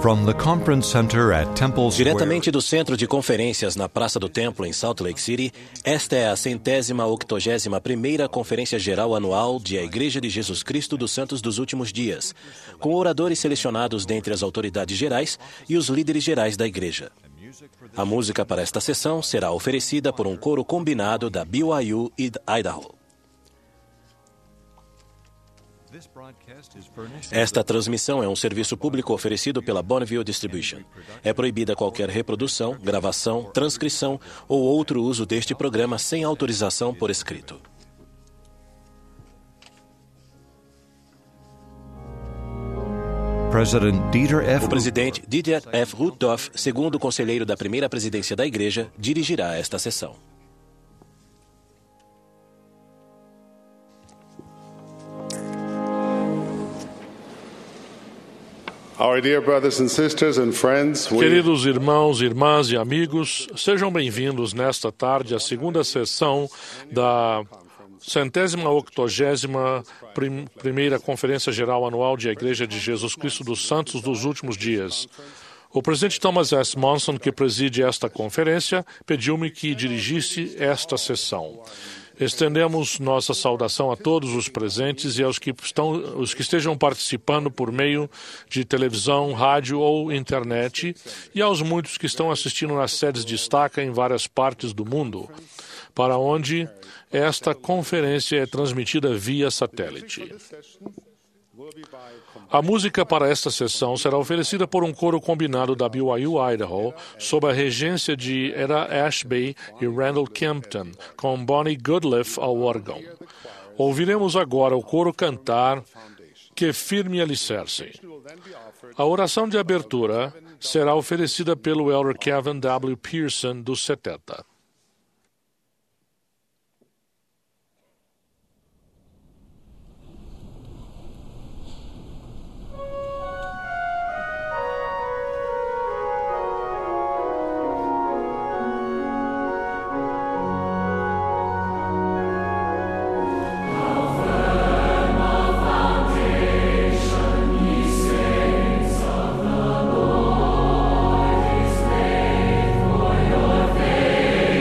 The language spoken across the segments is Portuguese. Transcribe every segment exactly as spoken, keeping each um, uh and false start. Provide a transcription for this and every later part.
From the Conference Center at Temple Square. Diretamente do Centro de Conferências na Praça do Templo, em Salt Lake City, esta é a centésima octogésima primeira Conferência Geral Anual de A Igreja de Jesus Cristo dos Santos dos Últimos Dias, com oradores selecionados dentre as autoridades gerais e os líderes gerais da Igreja. A música para esta sessão será oferecida por um coro combinado da B Y U e Idaho. Esta transmissão é um serviço público oferecido pela Bonneville Distribution. É proibida qualquer reprodução, gravação, transcrição ou outro uso deste programa sem autorização por escrito. O presidente Dieter F. Uchtdorf, segundo conselheiro da primeira presidência da Igreja, dirigirá esta sessão. Queridos irmãos, irmãs e amigos, sejam bem-vindos nesta tarde à segunda sessão da centésima octogésima prim primeira Conferência Geral Anual de A Igreja de Jesus Cristo dos Santos dos Últimos Dias. O presidente Thomas S. Monson, que preside esta conferência, pediu-me que dirigisse esta sessão. Estendemos nossa saudação a todos os presentes e aos que, estão, os que estejam participando por meio de televisão, rádio ou internet, e aos muitos que estão assistindo nas sedes de estaca em várias partes do mundo, para onde esta conferência é transmitida via satélite. A música para esta sessão será oferecida por um coro combinado da B Y U Idaho, sob a regência de Eda Ashby e Randall Kempton, com Bonnie Goodliff ao órgão. Ouviremos agora o coro cantar Que Firme Alicerce. A oração de abertura será oferecida pelo Elder Kevin W. Pearson, dos setenta. Faith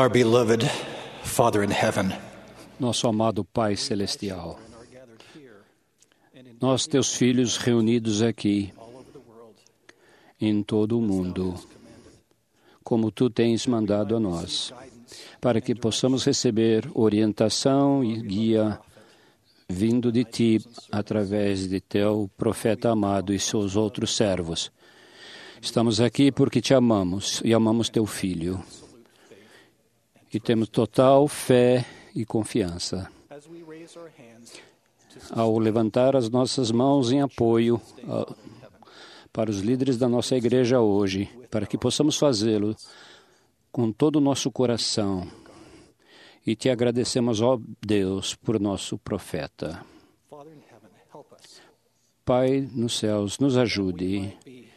Our beloved Father in heaven, nosso amado Pai Celestial, nós, teus filhos reunidos aqui em todo o mundo, como tu tens mandado a nós, para que possamos receber orientação e guia vindo de ti através de teu profeta amado e seus outros servos. Estamos aqui porque te amamos e amamos teu filho. E temos total fé e confiança. Ao levantar as nossas mãos em apoio uh, para os líderes da nossa igreja hoje, para que possamos fazê-lo com todo o nosso coração. E te agradecemos, ó Deus, por nosso profeta. Pai nos céus, nos ajude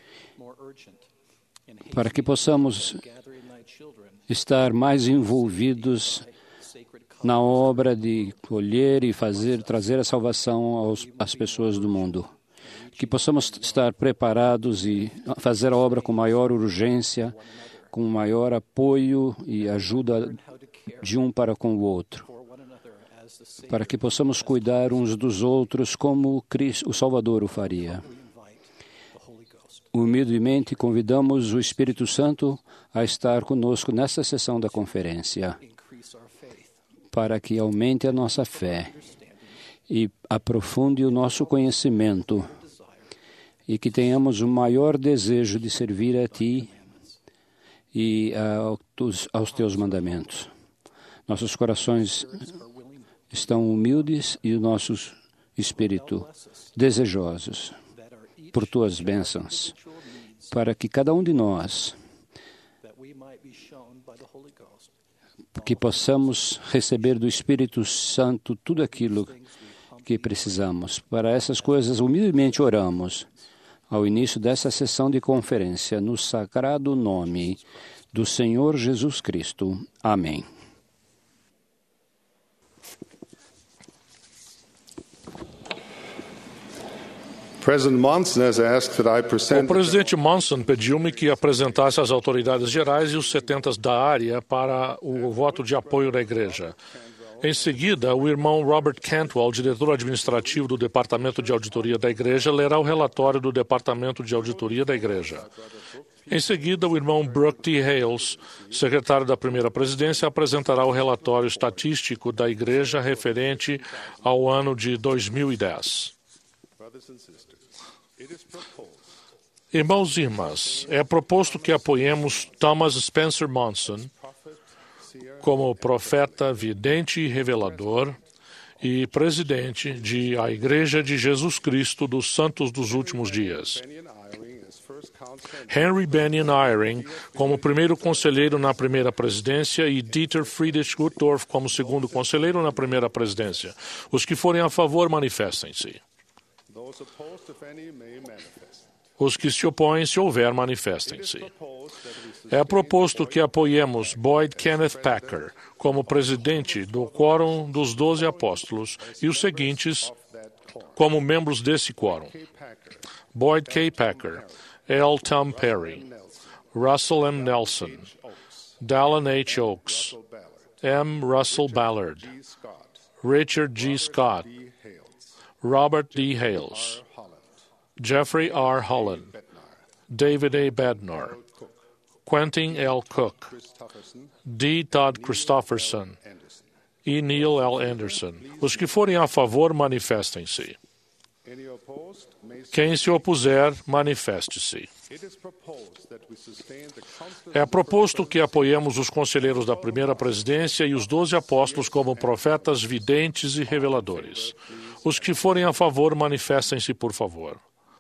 para que possamos estar mais envolvidos na obra de colher e fazer, trazer a salvação aos, às pessoas do mundo. Que possamos estar preparados e fazer a obra com maior urgência, com maior apoio e ajuda de um para com o outro, para que possamos cuidar uns dos outros como Cristo, o Salvador o faria. Humildemente convidamos o Espírito Santo a estar conosco nesta sessão da conferência, para que aumente a nossa fé e aprofunde o nosso conhecimento e que tenhamos o maior desejo de servir a Ti e aos Teus mandamentos. Nossos corações estão humildes e o nosso espírito desejosos por Tuas bênçãos, para que cada um de nós que possamos receber do Espírito Santo tudo aquilo que precisamos. Para essas coisas, humildemente oramos ao início dessa sessão de conferência, no sagrado nome do Senhor Jesus Cristo. Amém. O presidente Monson pediu-me que apresentasse as autoridades gerais e os setentas da área para o voto de apoio da igreja. Em seguida, o irmão Robert Cantwell, diretor administrativo do Departamento de Auditoria da Igreja, lerá o relatório do Departamento de Auditoria da Igreja. Em seguida, o irmão Brooke T. Hales, secretário da primeira presidência, apresentará o relatório estatístico da Igreja referente ao ano de dois mil e dez. Irmãos e irmãs, é proposto que apoiemos Thomas Spencer Monson como profeta, vidente e revelador e presidente de a Igreja de Jesus Cristo dos Santos dos Últimos Dias. Henry Benyon Eyring como primeiro conselheiro na primeira presidência e Dieter Friedrich Gutdorf como segundo conselheiro na primeira presidência. Os que forem a favor, manifestem-se. Os que se opõem, se houver, manifestem-se. É proposto que apoiemos Boyd Kenneth Packer como presidente do Quórum dos Doze Apóstolos e os seguintes como membros desse quórum: Boyd K. Packer, L. Tom Perry, Russell M. Nelson, Dallin H. Oaks, M. Russell Ballard, Richard G. Scott, Robert D. Hales, Jeffrey R. Holland, David A. Bednar, Quentin L. Cook, D. Todd Christofferson e Neil L. Anderson. Os que forem a favor, manifestem-se. Quem se opuser, manifeste-se. É proposto que apoiemos os conselheiros da primeira presidência e os doze apóstolos como profetas, videntes e reveladores. Os que forem a favor, manifestem-se, por favor.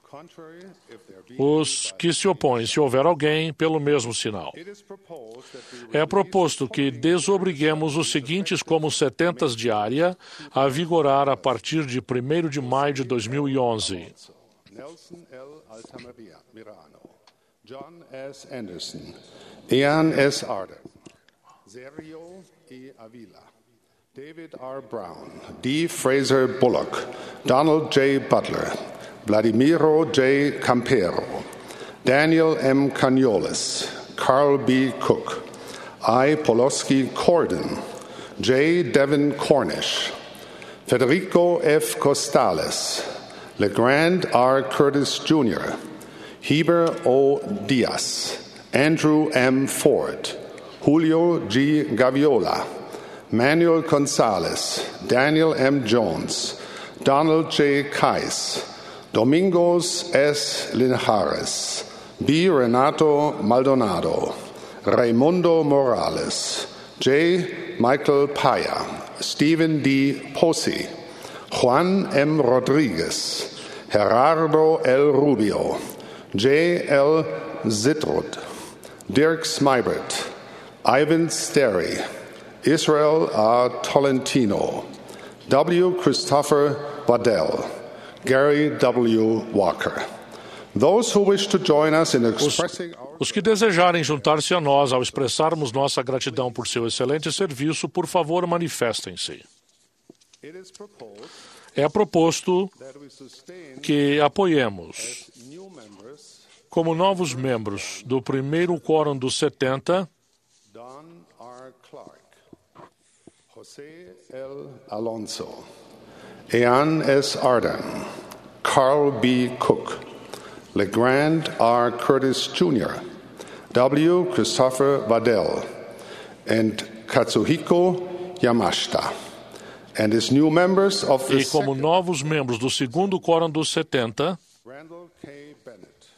Os que se opõem, se houver alguém, pelo mesmo sinal. É proposto que desobriguemos os seguintes como setentas de área a vigorar a partir de primeiro de maio de dois mil e onze. Nelson L. Altamirano, John S. Anderson, Ian S. Arder, Sergio E. Avila, David R. Brown, D. Fraser Bullock, Donald J. Butler, Vladimiro J. Campero, Daniel M. Caniolis, Carl B. Cook, I. Poloski Corden, J. Devin Cornish, Federico F. Costales, LeGrand R. Curtis Junior, Heber O. Diaz, Andrew M. Ford, Julio G. Gaviola, Manuel Gonzalez, Daniel M. Jones, Donald J. Kais, Domingos S. Linares, B. Renato Maldonado, Raimundo Morales, J. Michael Paya, Stephen D. Posi, Juan M. Rodriguez, Gerardo L. Rubio, J. L. Zitrud, Dirk Smybert, Ivan Sterry, Israel R. Tolentino, W. Christopher Waddell, Gary W. Walker. Those who wish to join us in expressing our... Os que desejarem juntar-se a nós ao expressarmos nossa gratidão por seu excelente serviço, por favor, manifestem-se. É proposto que apoiemos, como novos membros do primeiro Quórum dos setenta, Don R. Clark, José L. Alonso, Ean S. Arden, Carl B. Cook, LeGrand R. Curtis Junior, W. Christopher Waddell, and Katsuhiko Yamashita, and as new members of the e como novos membros do segundo Quórum dos setenta, Randall K. Bennett,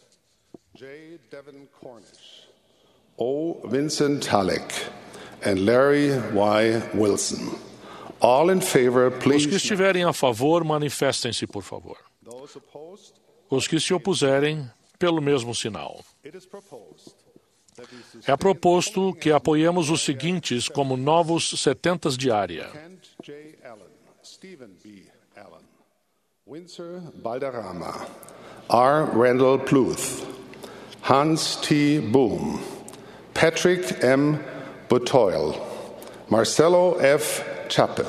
J. Devin Cornish, O. Vincent Halleck, and Larry Y. Wilson. All in favor, please. Os que estiverem a favor, manifestem-se, por favor. Those opposed, Os que se opuserem, pelo mesmo sinal. it is proposed that we sustain É proposto que apoiemos os seguintes como novos setentas de área: Kent J. Allen, Stephen B. Allen, Windsor Balderrama, R. Randall Pluth, Hans T. Boom, Patrick M. Butoil, Marcelo F. Chappe,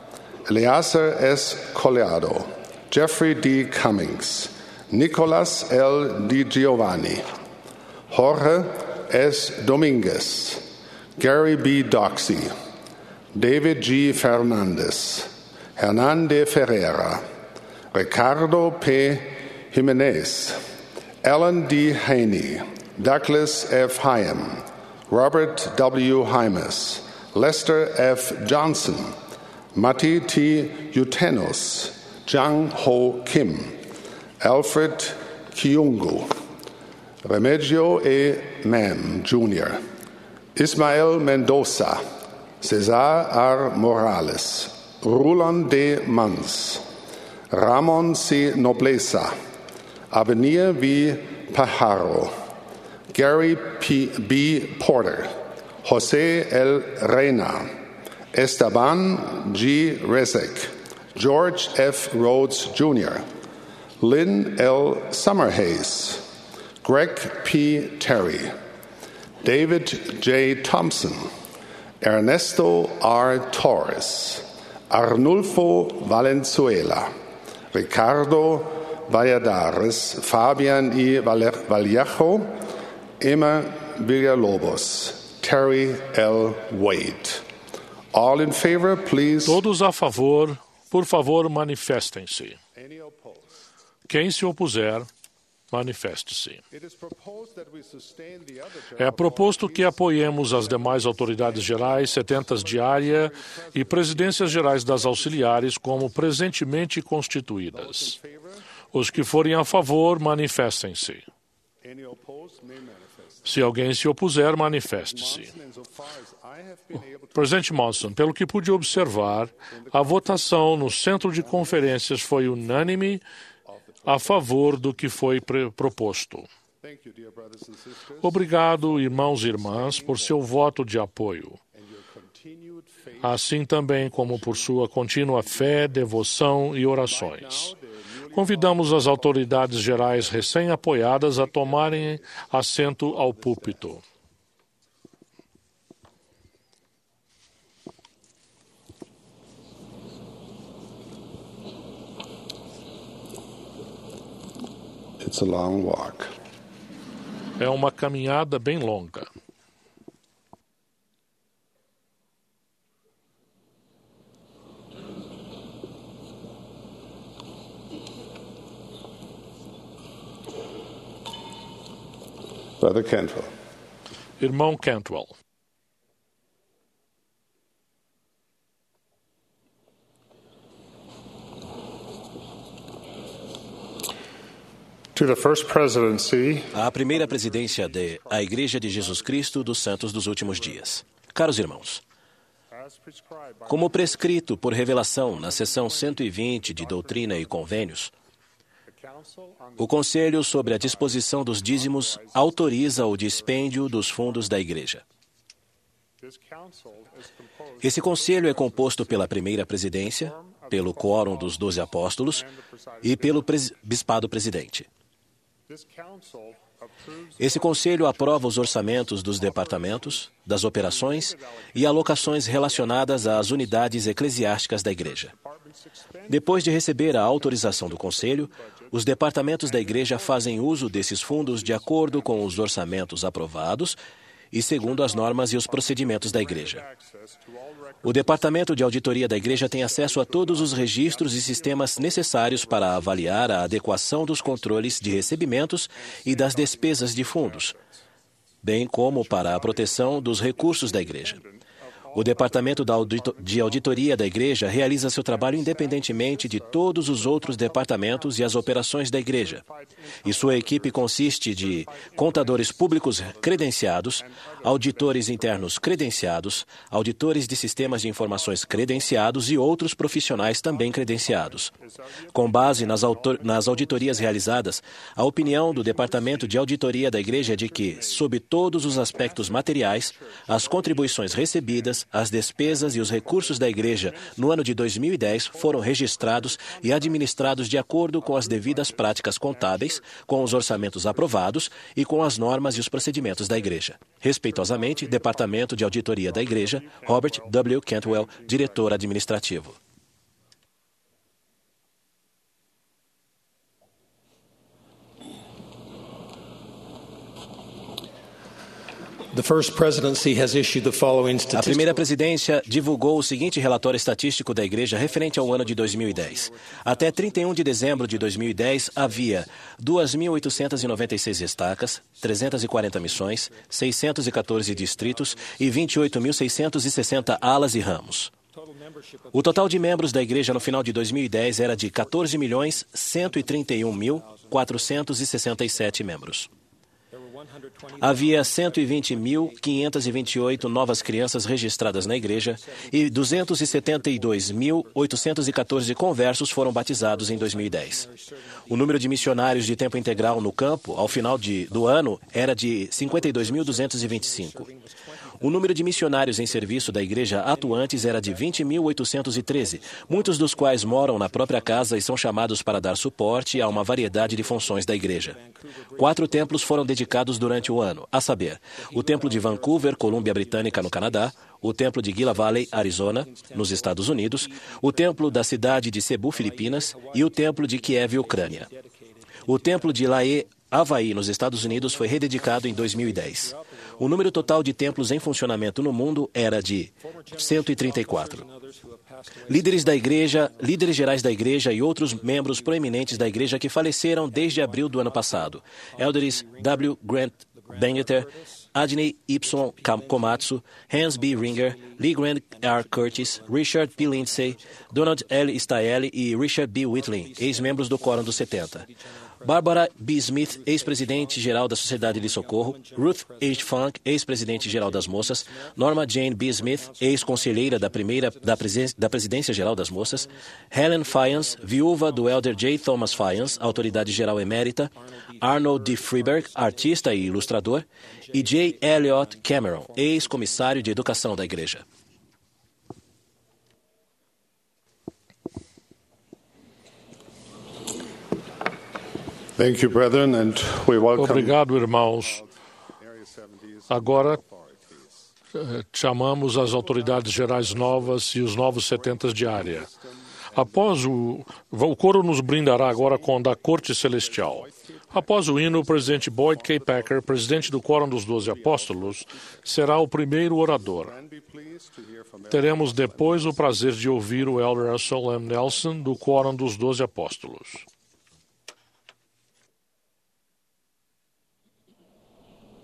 Eleazar S. Colliado, Jeffrey D. Cummings, Nicolas L. Di Giovanni, Jorge S. Dominguez, Gary B. Doxey, David G. Fernandez, Hernande Ferreira, Ricardo P. Jimenez, Alan D. Haney, Douglas F. Hyam, Robert W. Hymas, Lester F. Johnson, Matti T. Utenos, Jang Ho Kim, Alfred Kiungu, Remigio E. Mam, Junior, Ismael Mendoza, Cesar R. Morales, Roland D. Mans, Ramon C. Nobleza, Avenir V. Pajaro, Gary P. B. Porter, José L. Reina, Esteban G. Rezek, George F. Rhodes Junior, Lynn L. Summerhays, Greg P. Terry, David J. Thompson, Ernesto R. Torres, Arnulfo Valenzuela, Ricardo Valladares, Fabian I. Vallejo, Emma Villalobos, Terry L. Wade. All in favor, please. Todos a favor, por favor, manifestem-se. Any opposed? Quem se opuser, manifeste-se. It is proposed that we sustain the other É proposto que apoiemos as demais autoridades gerais, setentas de área e presidências gerais das auxiliares como presentemente constituídas. Os que forem a favor, manifestem-se. Any opposed may manifest. Se alguém se opuser, manifeste-se. Insofar as I have been able to Presidente Monson, pelo que pude observar, a votação no centro de conferências foi unânime a favor do que foi proposto. thank you, dear brothers and sisters, Obrigado, irmãos e irmãs, por seu voto de apoio, and your continued faith. assim também como por sua contínua fé, devoção e orações. Convidamos as autoridades gerais recém-apoiadas a tomarem assento ao púlpito. It's a long walk. É uma caminhada bem longa. Brother Cantwell. Irmão Cantwell. To the First Presidency, A primeira presidência de A Igreja de Jesus Cristo dos Santos dos Últimos Dias. Caros irmãos, como prescrito por revelação na seção cento e vinte de Doutrina e Convênios, o Conselho sobre a disposição dos dízimos autoriza o dispêndio dos fundos da Igreja. Esse Conselho é composto pela primeira presidência, pelo quórum dos doze apóstolos e pelo pres- bispado presidente. Esse Conselho aprova os orçamentos dos departamentos, das operações e alocações relacionadas às unidades eclesiásticas da Igreja. Depois de receber a autorização do Conselho, os departamentos da Igreja fazem uso desses fundos de acordo com os orçamentos aprovados e segundo as normas e os procedimentos da Igreja. O Departamento de Auditoria da Igreja tem acesso a todos os registros e sistemas necessários para avaliar a adequação dos controles de recebimentos e das despesas de fundos, bem como para a proteção dos recursos da Igreja. O Departamento da Audito- de Auditoria da Igreja realiza seu trabalho independentemente de todos os outros departamentos e as operações da Igreja. E sua equipe consiste de contadores públicos credenciados, auditores internos credenciados, auditores de sistemas de informações credenciados e outros profissionais também credenciados. Com base nas, autor- nas auditorias realizadas, a opinião do Departamento de Auditoria da Igreja é de que, sob todos os aspectos materiais, as contribuições recebidas, as despesas e os recursos da Igreja no ano de dois mil e dez foram registrados e administrados de acordo com as devidas práticas contábeis, com os orçamentos aprovados e com as normas e os procedimentos da Igreja. Respeitosamente, Departamento de Auditoria da Igreja, Robert W. Cantwell, diretor administrativo. The First Presidency has issued the following A statistics. primeira presidência divulgou o seguinte relatório estatístico da Igreja referente ao ano de dois mil e dez. Até trinta e um de dezembro de dois mil e dez, havia duas mil oitocentas e noventa e seis estacas, trezentas e quarenta missões, seiscentos e quatorze distritos e vinte e oito mil seiscentos e sessenta alas e ramos. O total de membros da Igreja no final de dois mil e dez era de quatorze milhões cento e trinta e um mil quatrocentos e sessenta e sete membros. Havia cento e vinte mil quinhentas e vinte e oito novas crianças registradas na Igreja e duzentos e setenta e dois mil oitocentos e quatorze conversos foram batizados em dois mil e dez. O número de missionários de tempo integral no campo, ao final de, do ano, era de cinquenta e dois mil duzentos e vinte e cinco. O número de missionários em serviço da Igreja atuantes era de vinte mil oitocentos e treze, muitos dos quais moram na própria casa e são chamados para dar suporte a uma variedade de funções da Igreja. Quatro templos foram dedicados durante o ano, a saber, o Templo de Vancouver, Colômbia Britânica, no Canadá, o Templo de Gila Valley, Arizona, nos Estados Unidos, o Templo da cidade de Cebu, Filipinas, e o Templo de Kiev, Ucrânia. O Templo de Lae, Havaí, nos Estados Unidos, foi rededicado em dois mil e dez. O número total de templos em funcionamento no mundo era de cento e trinta e quatro. Líderes da Igreja, líderes gerais da Igreja e outros membros proeminentes da Igreja que faleceram desde abril do ano passado. Elders W. Grant Bangeter, Adney Y. Komatsu, Hans B. Ringer, Lee Grant R. Curtis, Richard P. Lindsay, Donald L. Staeli e Richard B. Whitling, ex-membros do Quórum dos setenta. Barbara B. Smith, ex-presidente-geral da Sociedade de Socorro, Ruth H. Funk, ex-presidente-geral das Moças, Norma Jane B. Smith, ex-conselheira da, primeira, da, presen- da Presidência-Geral das Moças, Helen Fyans, viúva do Elder J. Thomas Fyans, autoridade-geral emérita, Arnold D. Freeberg, artista e ilustrador, e J. Elliot Cameron, ex-comissário de Educação da Igreja. Thank you, brethren, and we welcome Obrigado, irmãos. Agora, eh, chamamos as autoridades gerais novas e os novos setentas de área. Após o... O coro nos brindará agora com da Corte Celestial. Após o hino, o presidente Boyd K. Packer, presidente do Quórum dos Doze Apóstolos, será o primeiro orador. Teremos depois o prazer de ouvir o Elder Russell M. Nelson, do Quórum dos Doze Apóstolos.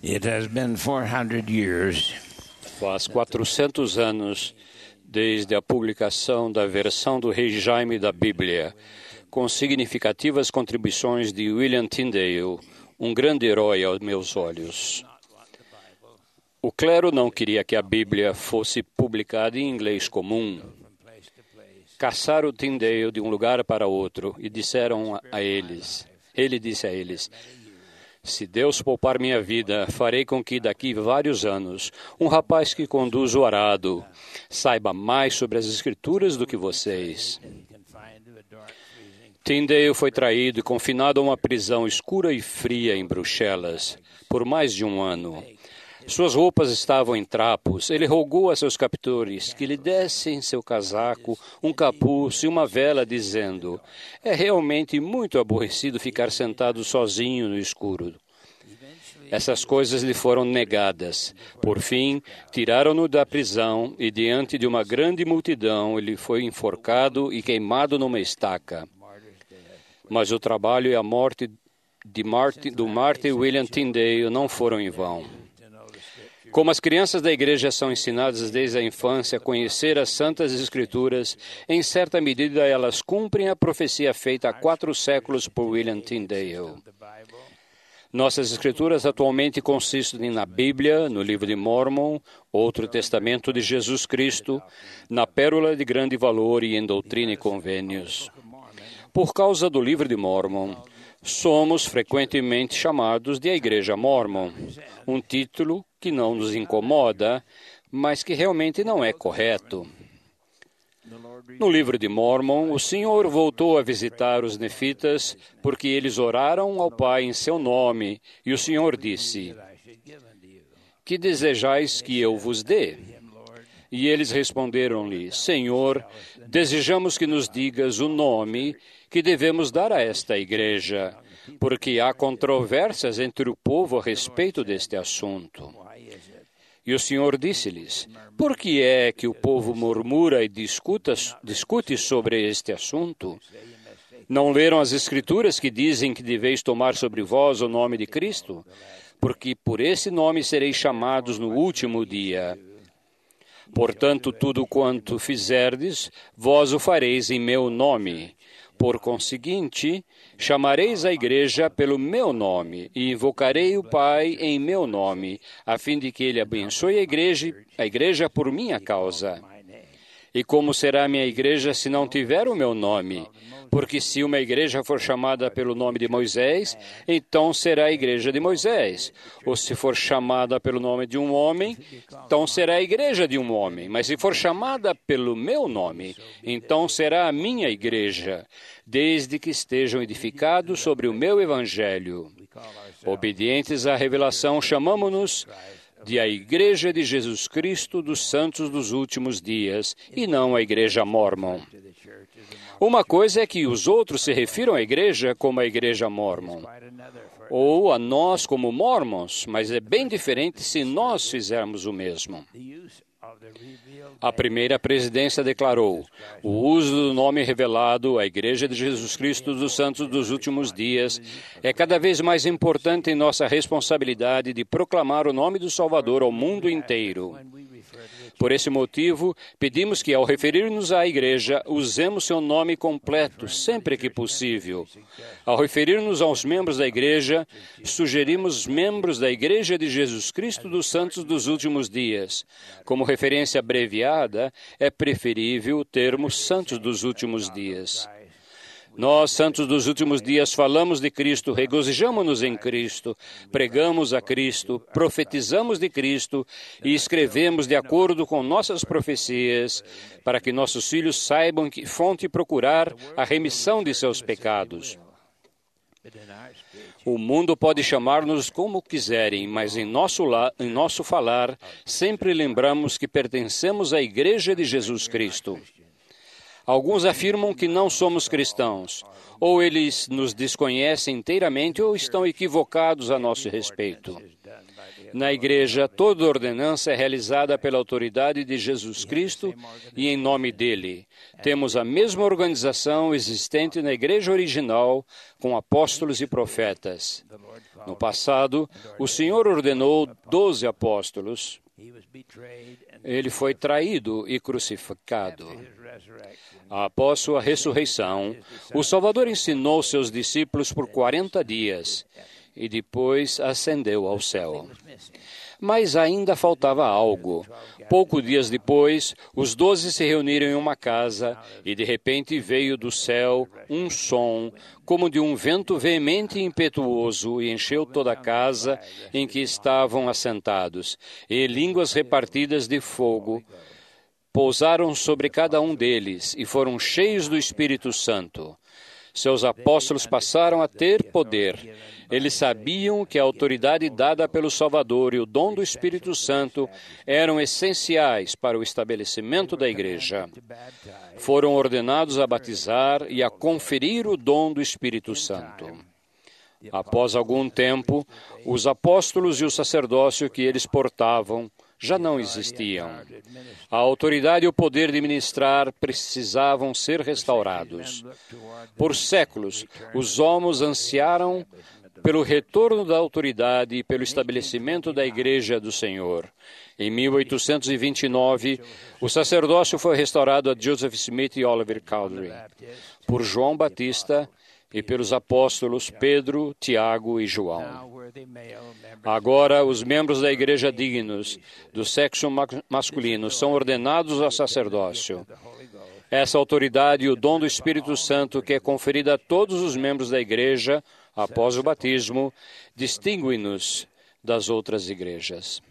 It has been four hundred years. Faz quatrocentos anos desde a publicação da versão do Rei Jaime da Bíblia, com significativas contribuições de William Tyndale, um grande herói aos meus olhos. O clero não queria que a Bíblia fosse publicada em inglês comum. Caçaram Tyndale de um lugar para outro e disseram a eles, ele disse a eles, se Deus poupar minha vida, farei com que daqui vários anos, um rapaz que conduz o arado saiba mais sobre as Escrituras do que vocês. Tyndale foi traído e confinado a uma prisão escura e fria em Bruxelas por mais de um ano. Suas roupas estavam em trapos. Ele rogou a seus captores que lhe dessem seu casaco, um capuz e uma vela, dizendo, é realmente muito aborrecido ficar sentado sozinho no escuro. Essas coisas lhe foram negadas. Por fim, tiraram-no da prisão e, diante de uma grande multidão, ele foi enforcado e queimado numa estaca. Mas o trabalho e a morte de Martin, do Martin William Tyndale não foram em vão. Como as crianças da igreja são ensinadas desde a infância a conhecer as Santas Escrituras, em certa medida elas cumprem a profecia feita há quatro séculos por William Tyndale. Nossas Escrituras atualmente consistem na Bíblia, no Livro de Mormon, Outro Testamento de Jesus Cristo, na Pérola de Grande Valor e em Doutrina e Convênios. Por causa do Livro de Mormon, somos frequentemente chamados de a Igreja Mormon, um título que não nos incomoda, mas que realmente não é correto. No livro de Mormon, o Senhor voltou a visitar os nefitas porque eles oraram ao Pai em seu nome, e o Senhor disse, que desejais que eu vos dê? E eles responderam-lhe, Senhor, desejamos que nos digas o nome que devemos dar a esta igreja, porque há controvérsias entre o povo a respeito deste assunto. E o Senhor disse-lhes, por que é que o povo murmura e discuta, discute sobre este assunto? Não leram as Escrituras que dizem que deveis tomar sobre vós o nome de Cristo? Porque por esse nome sereis chamados no último dia. Portanto, tudo quanto fizerdes, vós o fareis em meu nome. Por conseguinte, chamareis a igreja pelo meu nome e invocarei o Pai em meu nome, a fim de que ele abençoe a igreja, a igreja por minha causa. E como será minha igreja se não tiver o meu nome? Porque se uma igreja for chamada pelo nome de Moisés, então será a igreja de Moisés. Ou se for chamada pelo nome de um homem, então será a igreja de um homem. Mas se for chamada pelo meu nome, então será a minha igreja, desde que estejam edificados sobre o meu evangelho. Obedientes à revelação, chamamo-nos de a Igreja de Jesus Cristo dos Santos dos Últimos Dias, e não a Igreja Mormon. Uma coisa é que os outros se refiram à igreja como a Igreja Mormon, ou a nós como Mormons, mas é bem diferente se nós fizermos o mesmo. A primeira presidência declarou, o uso do nome revelado, a Igreja de Jesus Cristo dos Santos dos Últimos Dias, é cada vez mais importante em nossa responsabilidade de proclamar o nome do Salvador ao mundo inteiro. Por esse motivo, pedimos que, ao referir-nos à Igreja, usemos seu nome completo, sempre que possível. Ao referir-nos aos membros da Igreja, sugerimos membros da Igreja de Jesus Cristo dos Santos dos Últimos Dias. Como referência abreviada, é preferível o termo Santos dos Últimos Dias. Nós, santos dos últimos dias, falamos de Cristo, regozijamo-nos em Cristo, pregamos a Cristo, profetizamos de Cristo e escrevemos de acordo com nossas profecias, para que nossos filhos saibam que fonte procurar a remissão de seus pecados. O mundo pode chamar-nos como quiserem, mas em nosso, la- em nosso falar, sempre lembramos que pertencemos à Igreja de Jesus Cristo. Alguns afirmam que não somos cristãos, ou eles nos desconhecem inteiramente ou estão equivocados a nosso respeito. Na Igreja, toda ordenança é realizada pela autoridade de Jesus Cristo e em nome dele. Temos a mesma organização existente na Igreja original, com apóstolos e profetas. No passado, o Senhor ordenou doze apóstolos. Ele foi traído e crucificado. Após sua ressurreição, o Salvador ensinou seus discípulos por quarenta dias e depois ascendeu ao céu. Mas ainda faltava algo. Poucos dias depois, os doze se reuniram em uma casa e de repente veio do céu um som como de um vento veemente e impetuoso e encheu toda a casa em que estavam assentados, e línguas repartidas de fogo pousaram sobre cada um deles e foram cheios do Espírito Santo. Seus apóstolos passaram a ter poder. Eles sabiam que a autoridade dada pelo Salvador e o dom do Espírito Santo eram essenciais para o estabelecimento da Igreja. Foram ordenados a batizar e a conferir o dom do Espírito Santo. Após algum tempo, os apóstolos e o sacerdócio que eles portavam já não existiam. A autoridade e o poder de ministrar precisavam ser restaurados. Por séculos, os homens ansiaram pelo retorno da autoridade e pelo estabelecimento da Igreja do Senhor. Em mil oitocentos e vinte e nove, o sacerdócio foi restaurado a Joseph Smith e Oliver Cowdery, por João Batista e pelos apóstolos Pedro, Tiago e João. Agora, os membros da Igreja dignos do sexo masculino são ordenados ao sacerdócio. Essa autoridade e o dom do Espírito Santo, que é conferida a todos os membros da Igreja após o batismo, distingue-nos das outras igrejas.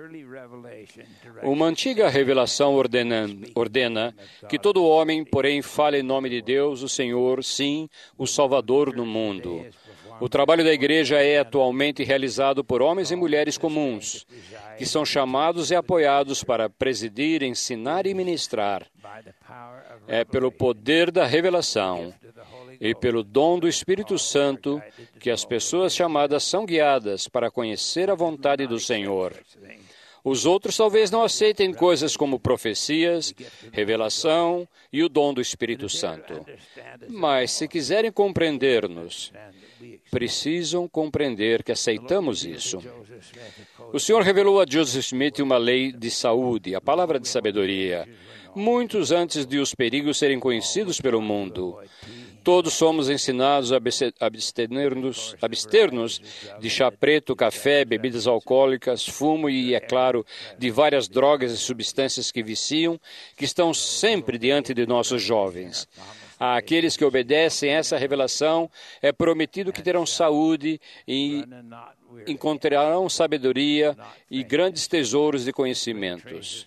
Uma antiga revelação ordena, ordena que todo homem, porém, fale em nome de Deus, o Senhor, sim, o Salvador no mundo. O trabalho da Igreja é atualmente realizado por homens e mulheres comuns, que são chamados e apoiados para presidir, ensinar e ministrar. É pelo poder da revelação e pelo dom do Espírito Santo que as pessoas chamadas são guiadas para conhecer a vontade do Senhor. Os outros talvez não aceitem coisas como profecias, revelação e o dom do Espírito Santo. Mas, se quiserem compreender-nos, precisam compreender que aceitamos isso. O Senhor revelou a Joseph Smith uma lei de saúde, a palavra de sabedoria, muitos antes de os perigos serem conhecidos pelo mundo. Todos somos ensinados a abster-nos, abster-nos de chá preto, café, bebidas alcoólicas, fumo e, é claro, de várias drogas e substâncias que viciam, que estão sempre diante de nossos jovens. Àqueles que obedecem a essa revelação, é prometido que terão saúde e encontrarão sabedoria e grandes tesouros de conhecimentos.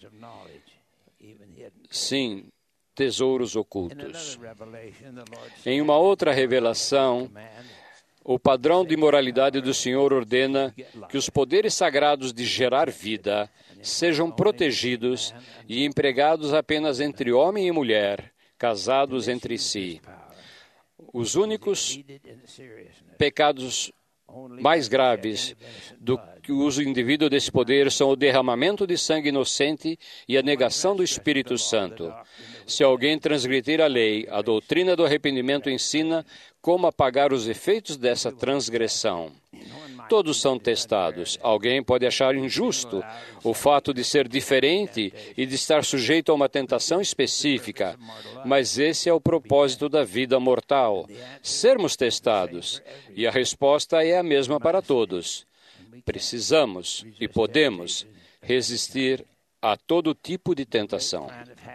Sim, tesouros ocultos. Em uma outra revelação, o padrão de moralidade do Senhor ordena que os poderes sagrados de gerar vida sejam protegidos e empregados apenas entre homem e mulher, casados entre si. Os únicos pecados mais graves do que o uso indevido desse poder são o derramamento de sangue inocente e a negação do Espírito Santo. Se alguém transgredir a lei, a doutrina do arrependimento ensina como apagar os efeitos dessa transgressão. Todos são testados. Alguém pode achar injusto o fato de ser diferente e de estar sujeito a uma tentação específica, mas esse é o propósito da vida mortal, sermos testados, e a resposta é a mesma para todos. Precisamos e podemos resistir a todo tipo de tentação.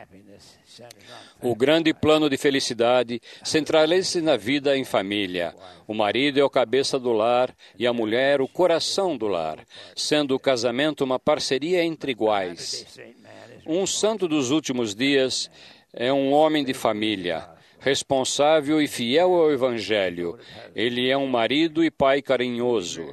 O grande plano de felicidade centraliza-se na vida em família. O marido é o cabeça do lar e a mulher o coração do lar, sendo o casamento uma parceria entre iguais. Um santo dos últimos dias é um homem de família, responsável e fiel ao Evangelho. Ele é um marido e pai carinhoso.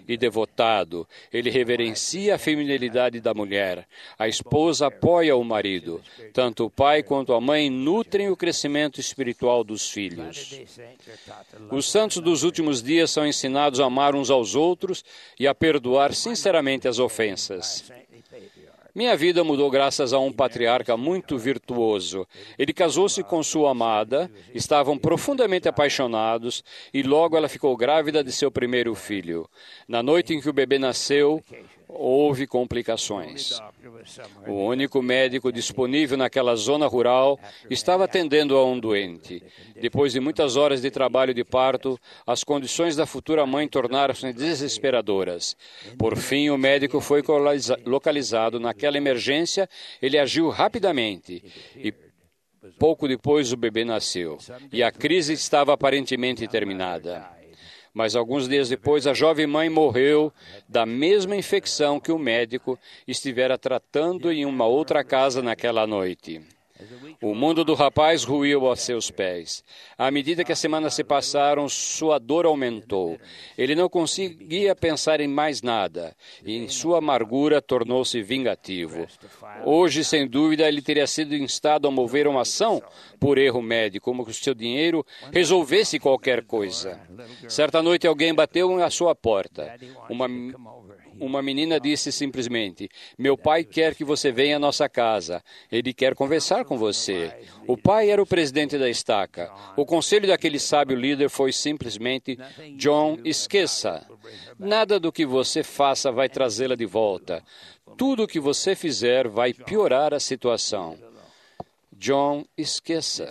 e devotado. Ele reverencia a feminilidade da mulher. A esposa apoia o marido. Tanto o pai quanto a mãe nutrem o crescimento espiritual dos filhos. Os santos dos últimos dias são ensinados a amar uns aos outros e a perdoar sinceramente as ofensas. Minha vida mudou graças a um patriarca muito virtuoso. Ele casou-se com sua amada, estavam profundamente apaixonados e logo ela ficou grávida de seu primeiro filho. Na noite em que o bebê nasceu, houve complicações. O único médico disponível naquela zona rural estava atendendo a um doente. Depois de muitas horas de trabalho de parto, as condições da futura mãe tornaram-se desesperadoras. Por fim, o médico foi localizado naquela emergência. Ele agiu rapidamente e pouco depois o bebê nasceu. E a crise estava aparentemente terminada. Mas alguns dias depois, a jovem mãe morreu da mesma infecção que o médico estivera tratando em uma outra casa naquela noite. O mundo do rapaz ruiu a seus pés. À medida que as semanas se passaram, sua dor aumentou. Ele não conseguia pensar em mais nada, e em sua amargura tornou-se vingativo. Hoje, sem dúvida, ele teria sido instado a mover uma ação por erro médico, como se seu dinheiro resolvesse qualquer coisa. Certa noite, alguém bateu à sua porta. Uma Uma menina disse simplesmente: "Meu pai quer que você venha à nossa casa. Ele quer conversar com você." O pai era o presidente da estaca. O conselho daquele sábio líder foi simplesmente: "John, esqueça. Nada do que você faça vai trazê-la de volta. Tudo o que você fizer vai piorar a situação." John, esqueça.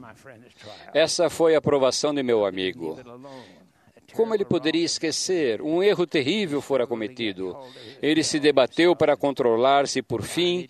Essa foi a aprovação de meu amigo. Como ele poderia esquecer? Um erro terrível fora cometido. Ele se debateu para controlar-se e, por fim,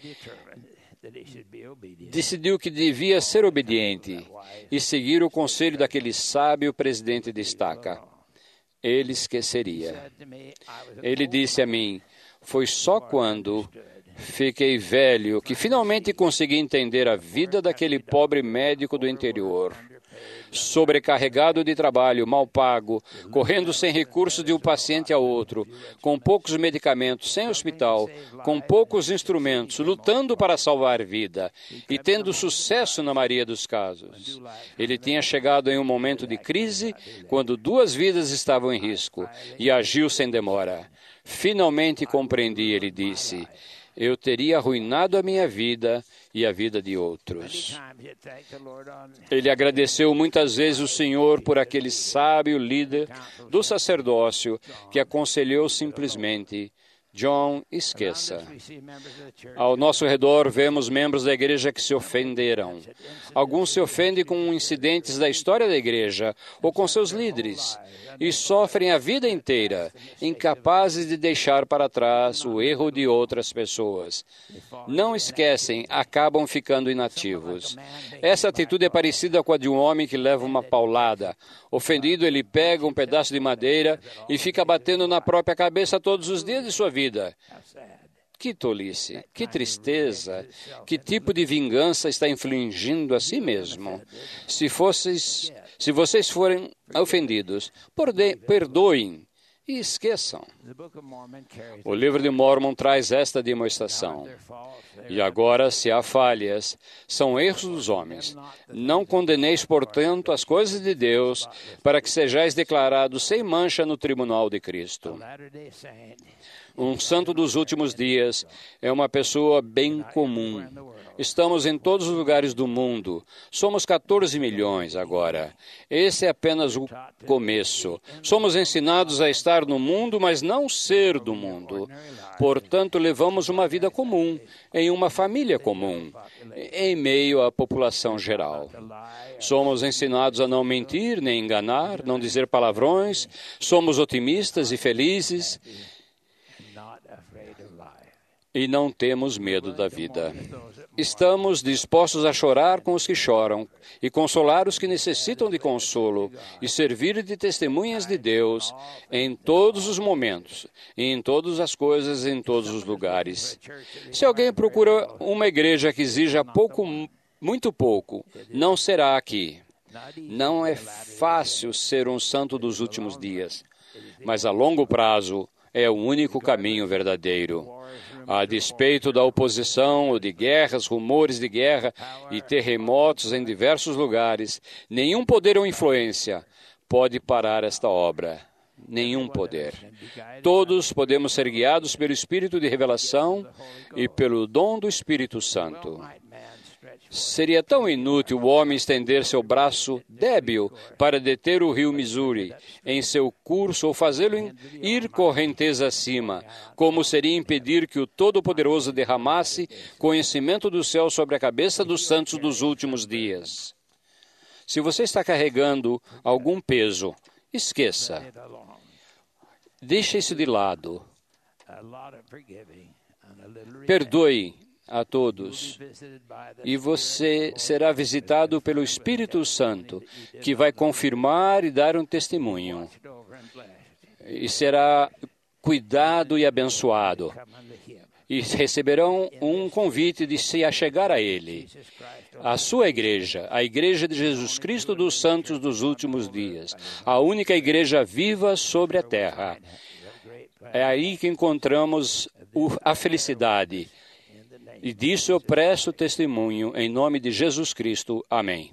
decidiu que devia ser obediente e seguir o conselho daquele sábio presidente de estaca. Ele esqueceria. Ele disse a mim: "Foi só quando fiquei velho que finalmente consegui entender a vida daquele pobre médico do interior. Sobrecarregado de trabalho, mal pago, correndo sem recursos de um paciente a outro, com poucos medicamentos, sem hospital, com poucos instrumentos, lutando para salvar vida e tendo sucesso na maioria dos casos. Ele tinha chegado em um momento de crise, quando duas vidas estavam em risco, e agiu sem demora. Finalmente compreendi", ele disse. "Eu teria arruinado a minha vida e a vida de outros." Ele agradeceu muitas vezes o Senhor por aquele sábio líder do sacerdócio que aconselhou simplesmente: "John, esqueça." Ao nosso redor, vemos membros da igreja que se ofenderam. Alguns se ofendem com incidentes da história da igreja ou com seus líderes e sofrem a vida inteira, incapazes de deixar para trás o erro de outras pessoas. Não esquecem, acabam ficando inativos. Essa atitude é parecida com a de um homem que leva uma paulada. Ofendido, ele pega um pedaço de madeira e fica batendo na própria cabeça todos os dias de sua vida. Que tolice, que tristeza, que tipo de vingança está infligindo a si mesmo. Se, fosseis, se vocês forem ofendidos, perdoem e esqueçam. O livro de Mormon traz esta demonstração. "E agora, se há falhas, são erros dos homens. Não condeneis, portanto, as coisas de Deus, para que sejais declarados sem mancha no tribunal de Cristo." Um santo dos últimos dias é uma pessoa bem comum. Estamos em todos os lugares do mundo. Somos quatorze milhões agora. Esse é apenas o começo. Somos ensinados a estar no mundo, mas não ser do mundo. Portanto, levamos uma vida comum, em uma família comum, em meio à população geral. Somos ensinados a não mentir, nem enganar, não dizer palavrões. Somos otimistas e felizes. E não temos medo da vida. Estamos dispostos a chorar com os que choram e consolar os que necessitam de consolo e servir de testemunhas de Deus em todos os momentos, e em todas as coisas, em todos os lugares. Se alguém procura uma igreja que exija pouco, muito pouco, não será aqui. Não é fácil ser um santo dos últimos dias, mas a longo prazo é o único caminho verdadeiro. A despeito da oposição ou de guerras, rumores de guerra e terremotos em diversos lugares, nenhum poder ou influência pode parar esta obra. Nenhum poder. Todos podemos ser guiados pelo Espírito de revelação e pelo dom do Espírito Santo. Seria tão inútil o homem estender seu braço débil para deter o rio Missouri em seu curso ou fazê-lo ir correnteza acima, como seria impedir que o Todo-Poderoso derramasse conhecimento do céu sobre a cabeça dos santos dos últimos dias. Se você está carregando algum peso, esqueça. Deixe isso de lado. Perdoe a todos. E você será visitado pelo Espírito Santo, que vai confirmar e dar um testemunho. E será cuidado e abençoado. E receberão um convite de se achegar a Ele. A sua igreja, a Igreja de Jesus Cristo dos Santos dos Últimos Dias, a única igreja viva sobre a terra. É aí que encontramos a felicidade. E disso eu presto testemunho em nome de Jesus Cristo. Amém.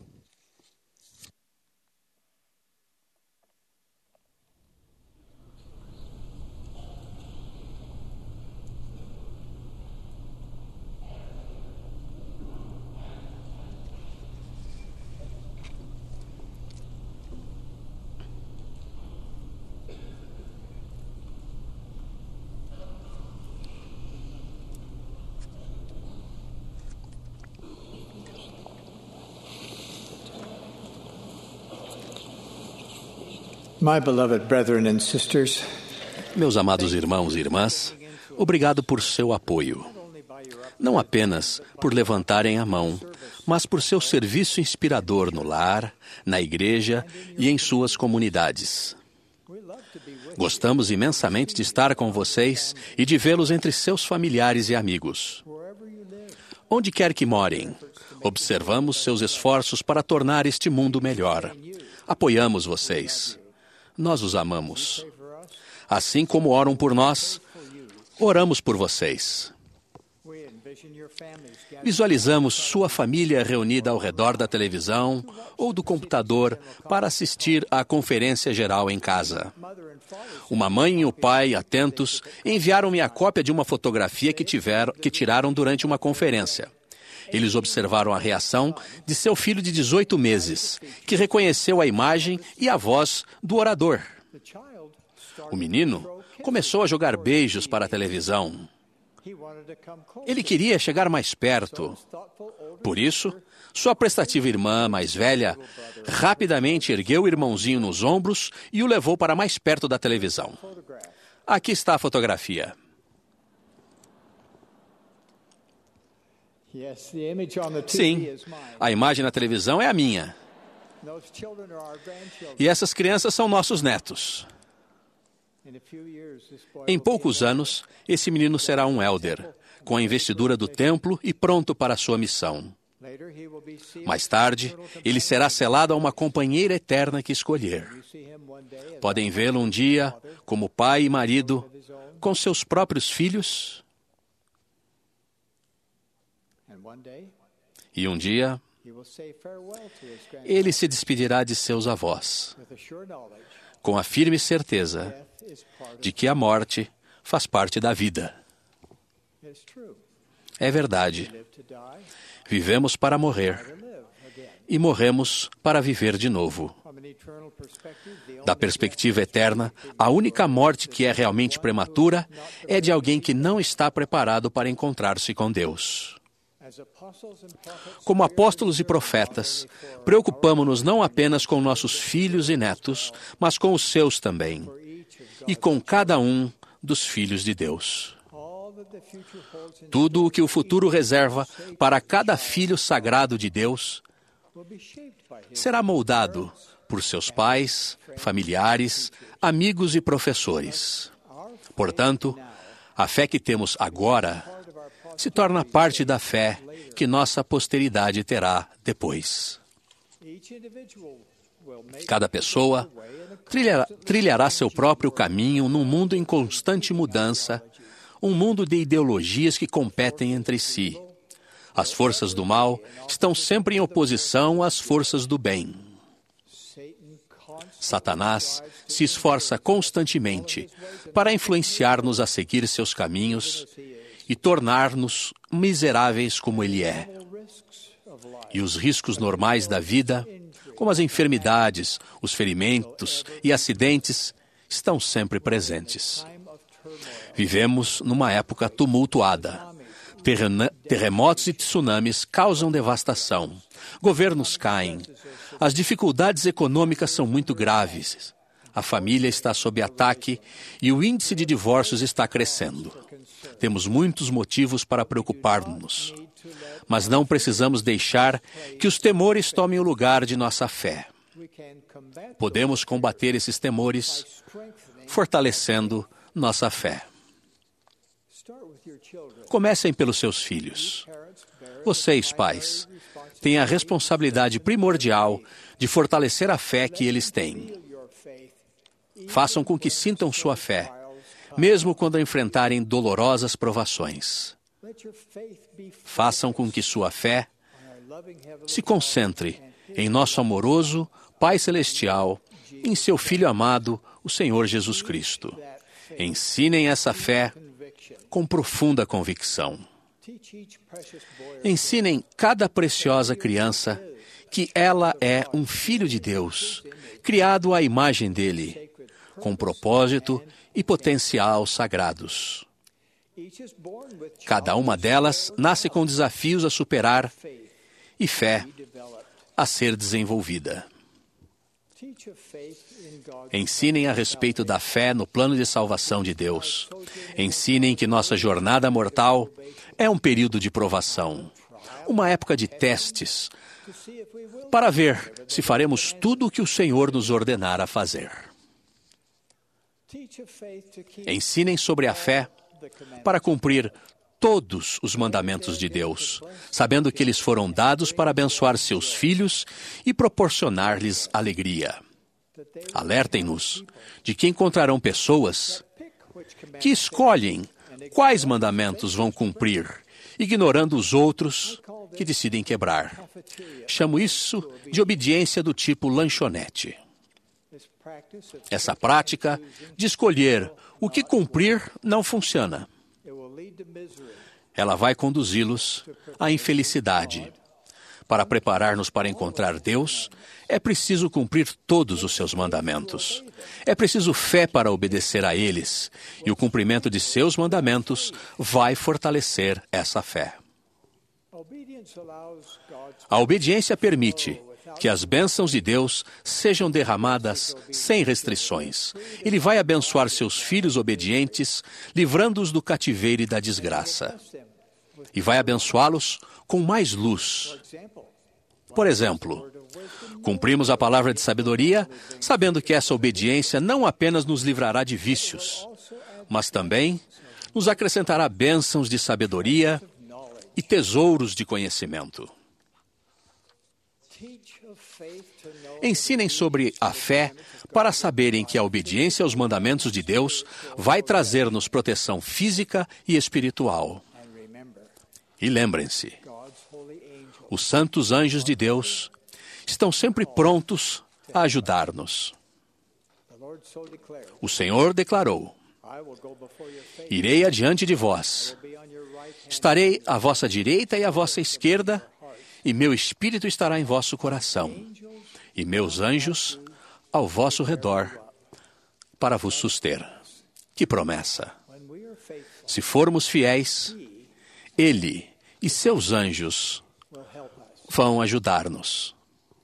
My beloved brethren and sisters, meus amados irmãos e irmãs, obrigado por seu apoio. Não apenas por levantarem a mão, mas por seu serviço inspirador no lar, na igreja e em suas comunidades. Gostamos imensamente de estar com vocês e de vê-los entre seus familiares e amigos. Onde quer que morem, observamos seus esforços para tornar este mundo melhor. Apoiamos vocês. Nós os amamos. Assim como oram por nós, oramos por vocês. Visualizamos sua família reunida ao redor da televisão ou do computador para assistir à conferência geral em casa. Uma mãe e o pai, atentos, enviaram-me a cópia de uma fotografia que, tiveram, que tiraram durante uma conferência. Eles observaram a reação de seu filho de dezoito meses, que reconheceu a imagem e a voz do orador. O menino começou a jogar beijos para a televisão. Ele queria chegar mais perto. Por isso, sua prestativa irmã mais velha rapidamente ergueu o irmãozinho nos ombros e o levou para mais perto da televisão. Aqui está a fotografia. Sim, a imagem na televisão é a minha. E essas crianças são nossos netos. Em poucos anos, esse menino será um elder, com a investidura do templo e pronto para a sua missão. Mais tarde, ele será selado a uma companheira eterna que escolher. Podem vê-lo um dia como pai e marido, com seus próprios filhos. E um dia, ele se despedirá de seus avós, com a firme certeza de que a morte faz parte da vida. É verdade. Vivemos para morrer e morremos para viver de novo. Da perspectiva eterna, a única morte que é realmente prematura é de alguém que não está preparado para encontrar-se com Deus. Como apóstolos e profetas, preocupamo-nos não apenas com nossos filhos e netos, mas com os seus também, e com cada um dos filhos de Deus. Tudo o que o futuro reserva para cada filho sagrado de Deus será moldado por seus pais, familiares, amigos e professores. Portanto, a fé que temos agora se torna parte da fé que nossa posteridade terá depois. Cada pessoa trilhará, trilhará seu próprio caminho num mundo em constante mudança, um mundo de ideologias que competem entre si. As forças do mal estão sempre em oposição às forças do bem. Satanás se esforça constantemente para influenciar-nos a seguir seus caminhos e tornar-nos miseráveis como ele é. E os riscos normais da vida, como as enfermidades, os ferimentos e acidentes, estão sempre presentes. Vivemos numa época tumultuada. Terremotos e tsunamis causam devastação. Governos caem. As dificuldades econômicas são muito graves. A família está sob ataque e o índice de divórcios está crescendo. Temos muitos motivos para preocupar-nos, mas não precisamos deixar que os temores tomem o lugar de nossa fé. Podemos combater esses temores fortalecendo nossa fé. Comecem pelos seus filhos. Vocês, pais, têm a responsabilidade primordial de fortalecer a fé que eles têm. Façam com que sintam sua fé, mesmo quando enfrentarem dolorosas provações. Façam com que sua fé se concentre em nosso amoroso Pai Celestial, em seu Filho amado, o Senhor Jesus Cristo. Ensinem essa fé com profunda convicção. Ensinem cada preciosa criança que ela é um filho de Deus, criado à imagem dele, com propósito e potencial sagrados. Cada uma delas nasce com desafios a superar e fé a ser desenvolvida. Ensinem a respeito da fé no plano de salvação de Deus. Ensinem que nossa jornada mortal é um período de provação, uma época de testes, para ver se faremos tudo o que o Senhor nos ordenar a fazer. Ensinem sobre a fé para cumprir todos os mandamentos de Deus, sabendo que eles foram dados para abençoar seus filhos e proporcionar-lhes alegria. Alertem-nos de que encontrarão pessoas que escolhem quais mandamentos vão cumprir, ignorando os outros que decidem quebrar. Chamo isso de obediência do tipo lanchonete. Essa prática de escolher o que cumprir não funciona. Ela vai conduzi-los à infelicidade. Para preparar-nos para encontrar Deus, é preciso cumprir todos os seus mandamentos. É preciso fé para obedecer a eles, e o cumprimento de seus mandamentos vai fortalecer essa fé. A obediência permite que as bênçãos de Deus sejam derramadas sem restrições. Ele vai abençoar seus filhos obedientes, livrando-os do cativeiro e da desgraça. E vai abençoá-los com mais luz. Por exemplo, cumprimos a palavra de sabedoria, sabendo que essa obediência não apenas nos livrará de vícios, mas também nos acrescentará bênçãos de sabedoria e tesouros de conhecimento. Ensinem sobre a fé para saberem que a obediência aos mandamentos de Deus vai trazer-nos proteção física e espiritual. E lembrem-se, os santos anjos de Deus estão sempre prontos a ajudar-nos. O Senhor declarou: irei adiante de vós, estarei à vossa direita e à vossa esquerda, e meu espírito estará em vosso coração, e meus anjos ao vosso redor, para vos suster. Que promessa! Se formos fiéis, Ele e seus anjos vão ajudar-nos.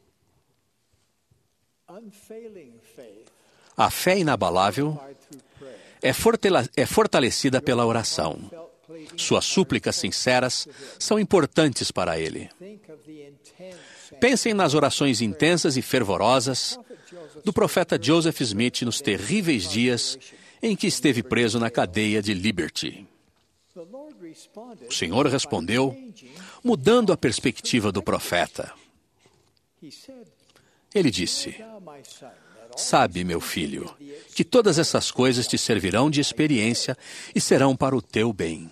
A fé inabalável é, fortale- é fortalecida pela oração. Suas súplicas sinceras são importantes para Ele. Pensem nas orações intensas e fervorosas do profeta Joseph Smith nos terríveis dias em que esteve preso na cadeia de Liberty. O Senhor respondeu, mudando a perspectiva do profeta. Ele disse: Sabe, meu filho, que todas essas coisas te servirão de experiência e serão para o teu bem.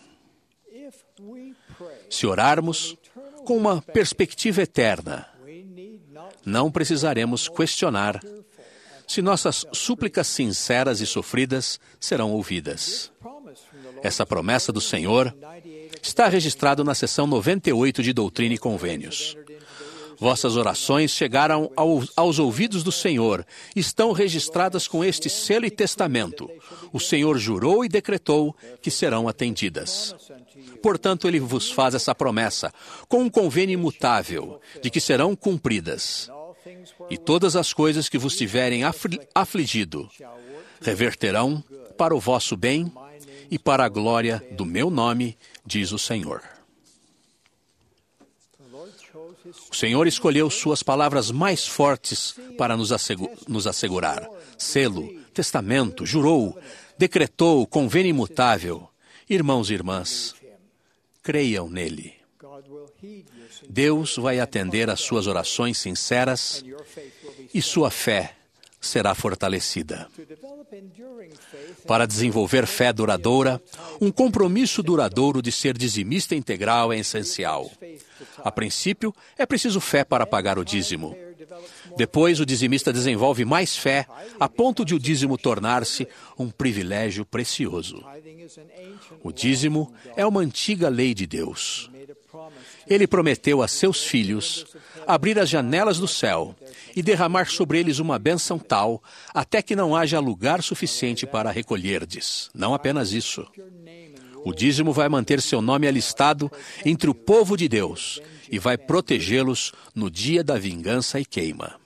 Se orarmos com uma perspectiva eterna, não precisaremos questionar se nossas súplicas sinceras e sofridas serão ouvidas. Essa promessa do Senhor está registrada na seção noventa e oito de Doutrina e Convênios. Vossas orações chegaram ao, aos ouvidos do Senhor, estão registradas com este selo e testamento. O Senhor jurou e decretou que serão atendidas. Portanto, Ele vos faz essa promessa, com um convênio imutável, de que serão cumpridas. E todas as coisas que vos tiverem afli- afligido, reverterão para o vosso bem e para a glória do meu nome, diz o Senhor. O Senhor escolheu suas palavras mais fortes para nos, assegu- nos assegurar. Selo, testamento, jurou, decretou, convênio imutável. Irmãos e irmãs, creiam nele. Deus vai atender às suas orações sinceras e sua fé será fortalecida. Para desenvolver fé duradoura, um compromisso duradouro de ser dizimista integral é essencial. A princípio, é preciso fé para pagar o dízimo. Depois, o dizimista desenvolve mais fé, a ponto de o dízimo tornar-se um privilégio precioso. O dízimo é uma antiga lei de Deus. Ele prometeu a seus filhos abrir as janelas do céu e derramar sobre eles uma bênção tal, até que não haja lugar suficiente para recolherdes. Não apenas isso. O dízimo vai manter seu nome alistado entre o povo de Deus e vai protegê-los no dia da vingança e queima.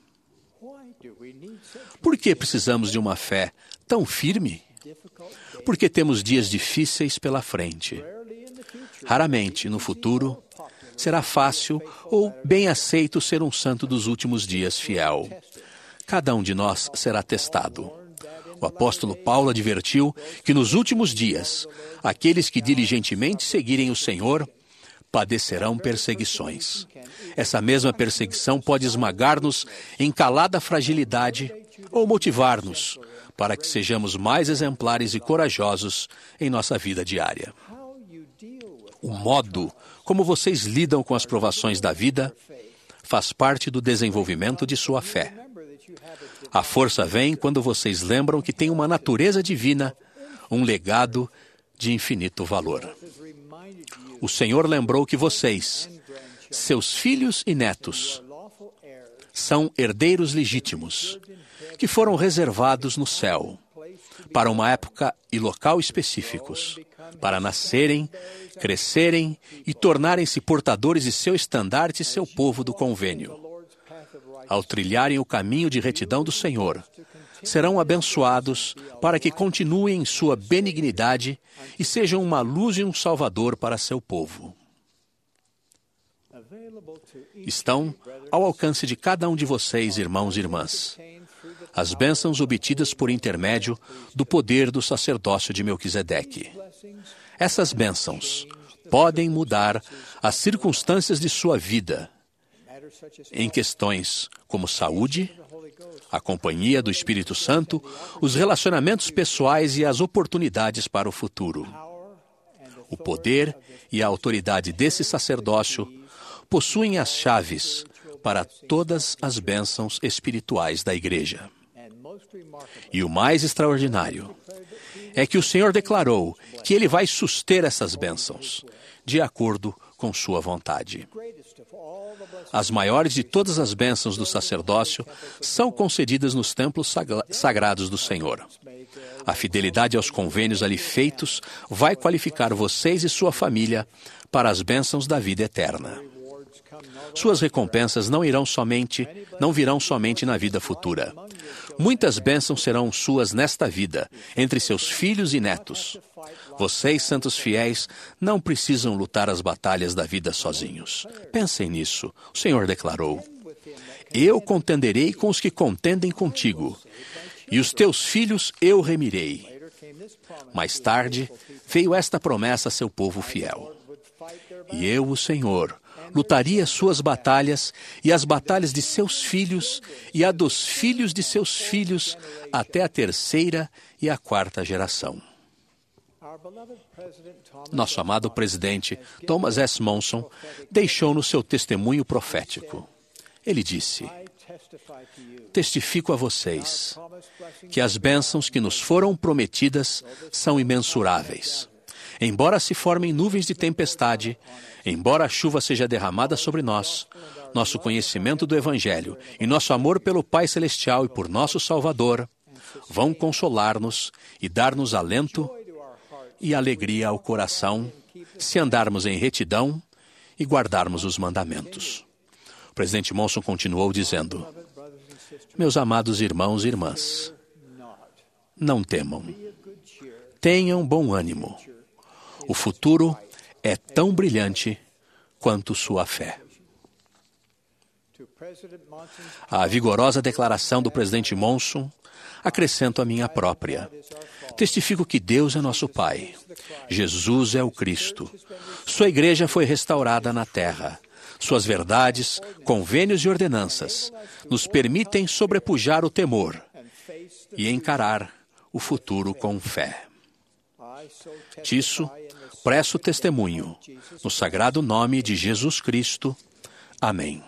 Por que precisamos de uma fé tão firme? Porque temos dias difíceis pela frente. Raramente, no futuro, será fácil ou bem aceito ser um santo dos últimos dias fiel. Cada um de nós será testado. O apóstolo Paulo advertiu que nos últimos dias, aqueles que diligentemente seguirem o Senhor padecerão perseguições. Essa mesma perseguição pode esmagar-nos em calada fragilidade ou motivar-nos para que sejamos mais exemplares e corajosos em nossa vida diária. O modo como vocês lidam com as provações da vida faz parte do desenvolvimento de sua fé. A força vem quando vocês lembram que têm uma natureza divina, um legado de infinito valor. O Senhor lembrou que vocês, seus filhos e netos, são herdeiros legítimos, que foram reservados no céu, para uma época e local específicos, para nascerem, crescerem e tornarem-se portadores de seu estandarte e seu povo do convênio. Ao trilharem o caminho de retidão do Senhor, serão abençoados para que continuem em sua benignidade e sejam uma luz e um salvador para seu povo. Estão ao alcance de cada um de vocês, irmãos e irmãs, as bênçãos obtidas por intermédio do poder do sacerdócio de Melquisedeque. Essas bênçãos podem mudar as circunstâncias de sua vida em questões como saúde, a companhia do Espírito Santo, os relacionamentos pessoais e as oportunidades para o futuro. O poder e a autoridade desse sacerdócio possuem as chaves para todas as bênçãos espirituais da Igreja. E o mais extraordinário é que o Senhor declarou que Ele vai suster essas bênçãos, de acordo com sua vontade. As maiores de todas as bênçãos do sacerdócio são concedidas nos templos sagra- sagrados do Senhor. A fidelidade aos convênios ali feitos vai qualificar vocês e sua família para as bênçãos da vida eterna. Suas recompensas não irão somente, não virão somente na vida futura. Muitas bênçãos serão suas nesta vida, entre seus filhos e netos. Vocês, santos fiéis, não precisam lutar as batalhas da vida sozinhos. Pensem nisso. O Senhor declarou: Eu contenderei com os que contendem contigo, e os teus filhos eu remirei. Mais tarde, veio esta promessa a seu povo fiel: E eu, o Senhor, lutaria suas batalhas e as batalhas de seus filhos e a dos filhos de seus filhos até a terceira e a quarta geração. Nosso amado presidente Thomas S. Monson deixou-nos seu testemunho profético. Ele disse: testifico a vocês que as bênçãos que nos foram prometidas são imensuráveis. Embora se formem nuvens de tempestade, embora a chuva seja derramada sobre nós, nosso conhecimento do Evangelho e nosso amor pelo Pai Celestial e por nosso Salvador vão consolar-nos e dar-nos alento e alegria ao coração se andarmos em retidão e guardarmos os mandamentos. O presidente Monson continuou dizendo: meus amados irmãos e irmãs, não temam. Tenham bom ânimo. O futuro é tão brilhante quanto sua fé. À vigorosa declaração do presidente Monson, acrescento a minha própria. Testifico que Deus é nosso Pai. Jesus é o Cristo. Sua igreja foi restaurada na terra. Suas verdades, convênios e ordenanças nos permitem sobrepujar o temor e encarar o futuro com fé. Disso, presto testemunho, no sagrado nome de Jesus Cristo. Amém.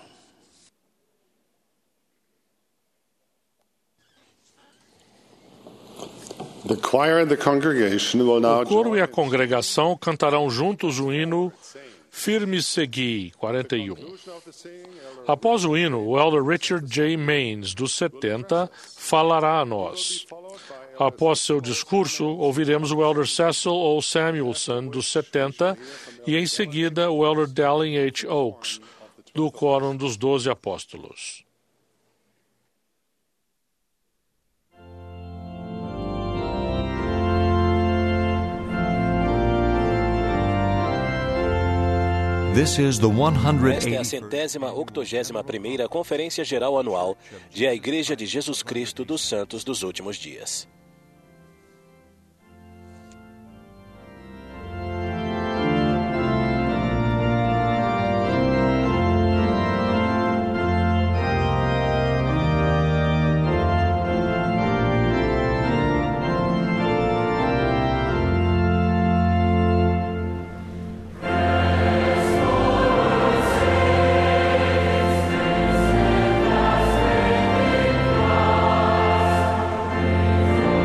The choir and the congregation will now O coro e a congregação cantarão juntos o hino Firme Segui, quarenta e um. Após o hino, o elder Richard J. Maines, dos setenta, falará a nós. Após seu discurso, ouviremos o elder Cecil O. Samuelson, dos setenta, e em seguida o elder Dallin H. Oaks, do Quórum dos Doze Apóstolos. This is the Esta é a centésima octogésima primeira Conferência Geral Anual de A Igreja de Jesus Cristo dos Santos dos Últimos Dias. Amen.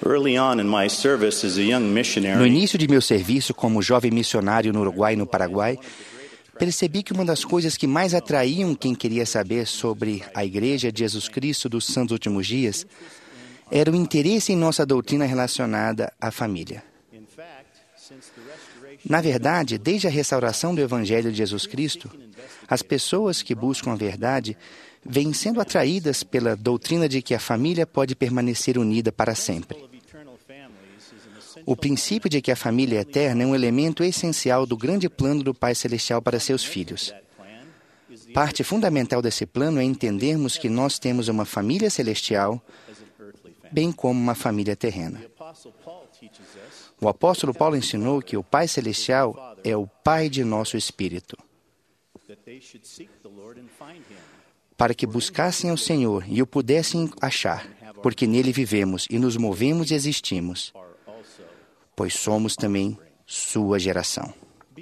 No início de meu serviço como jovem missionário no Uruguai e no Paraguai, percebi que uma das coisas que mais atraíam quem queria saber sobre a Igreja de Jesus Cristo dos Santos Últimos Dias era o interesse em nossa doutrina relacionada à família. Na verdade, desde a restauração do Evangelho de Jesus Cristo, as pessoas que buscam a verdade vêm sendo atraídas pela doutrina de que a família pode permanecer unida para sempre. O princípio de que a família é eterna é um elemento essencial do grande plano do Pai Celestial para seus filhos. Parte fundamental desse plano é entendermos que nós temos uma família celestial, bem como uma família terrena. O apóstolo Paulo ensinou que o Pai Celestial é o Pai de nosso espírito, para que buscassem ao Senhor e o pudessem achar, porque nele vivemos e nos movemos e existimos, pois somos também sua geração.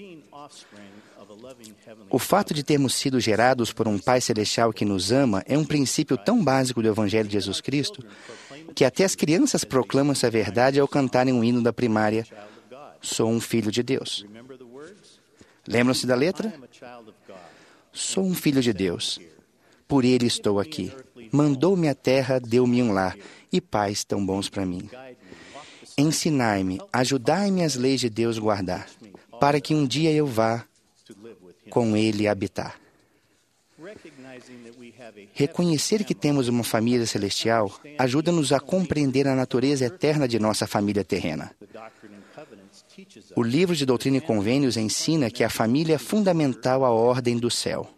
O fato de termos sido gerados por um Pai Celestial que nos ama é um princípio tão básico do Evangelho de Jesus Cristo que até as crianças proclamam essa verdade ao cantarem um hino da primária: Sou um filho de Deus. Lembram-se da letra? Sou um filho de Deus. Por ele estou aqui. Mandou-me à terra, deu-me um lar e pais tão bons para mim. Ensinai-me, ajudai-me as leis de Deus guardar, para que um dia eu vá com ele habitar. Reconhecer que temos uma família celestial ajuda-nos a compreender a natureza eterna de nossa família terrena. O livro de Doutrina e Convênios ensina que a família é fundamental à ordem do céu.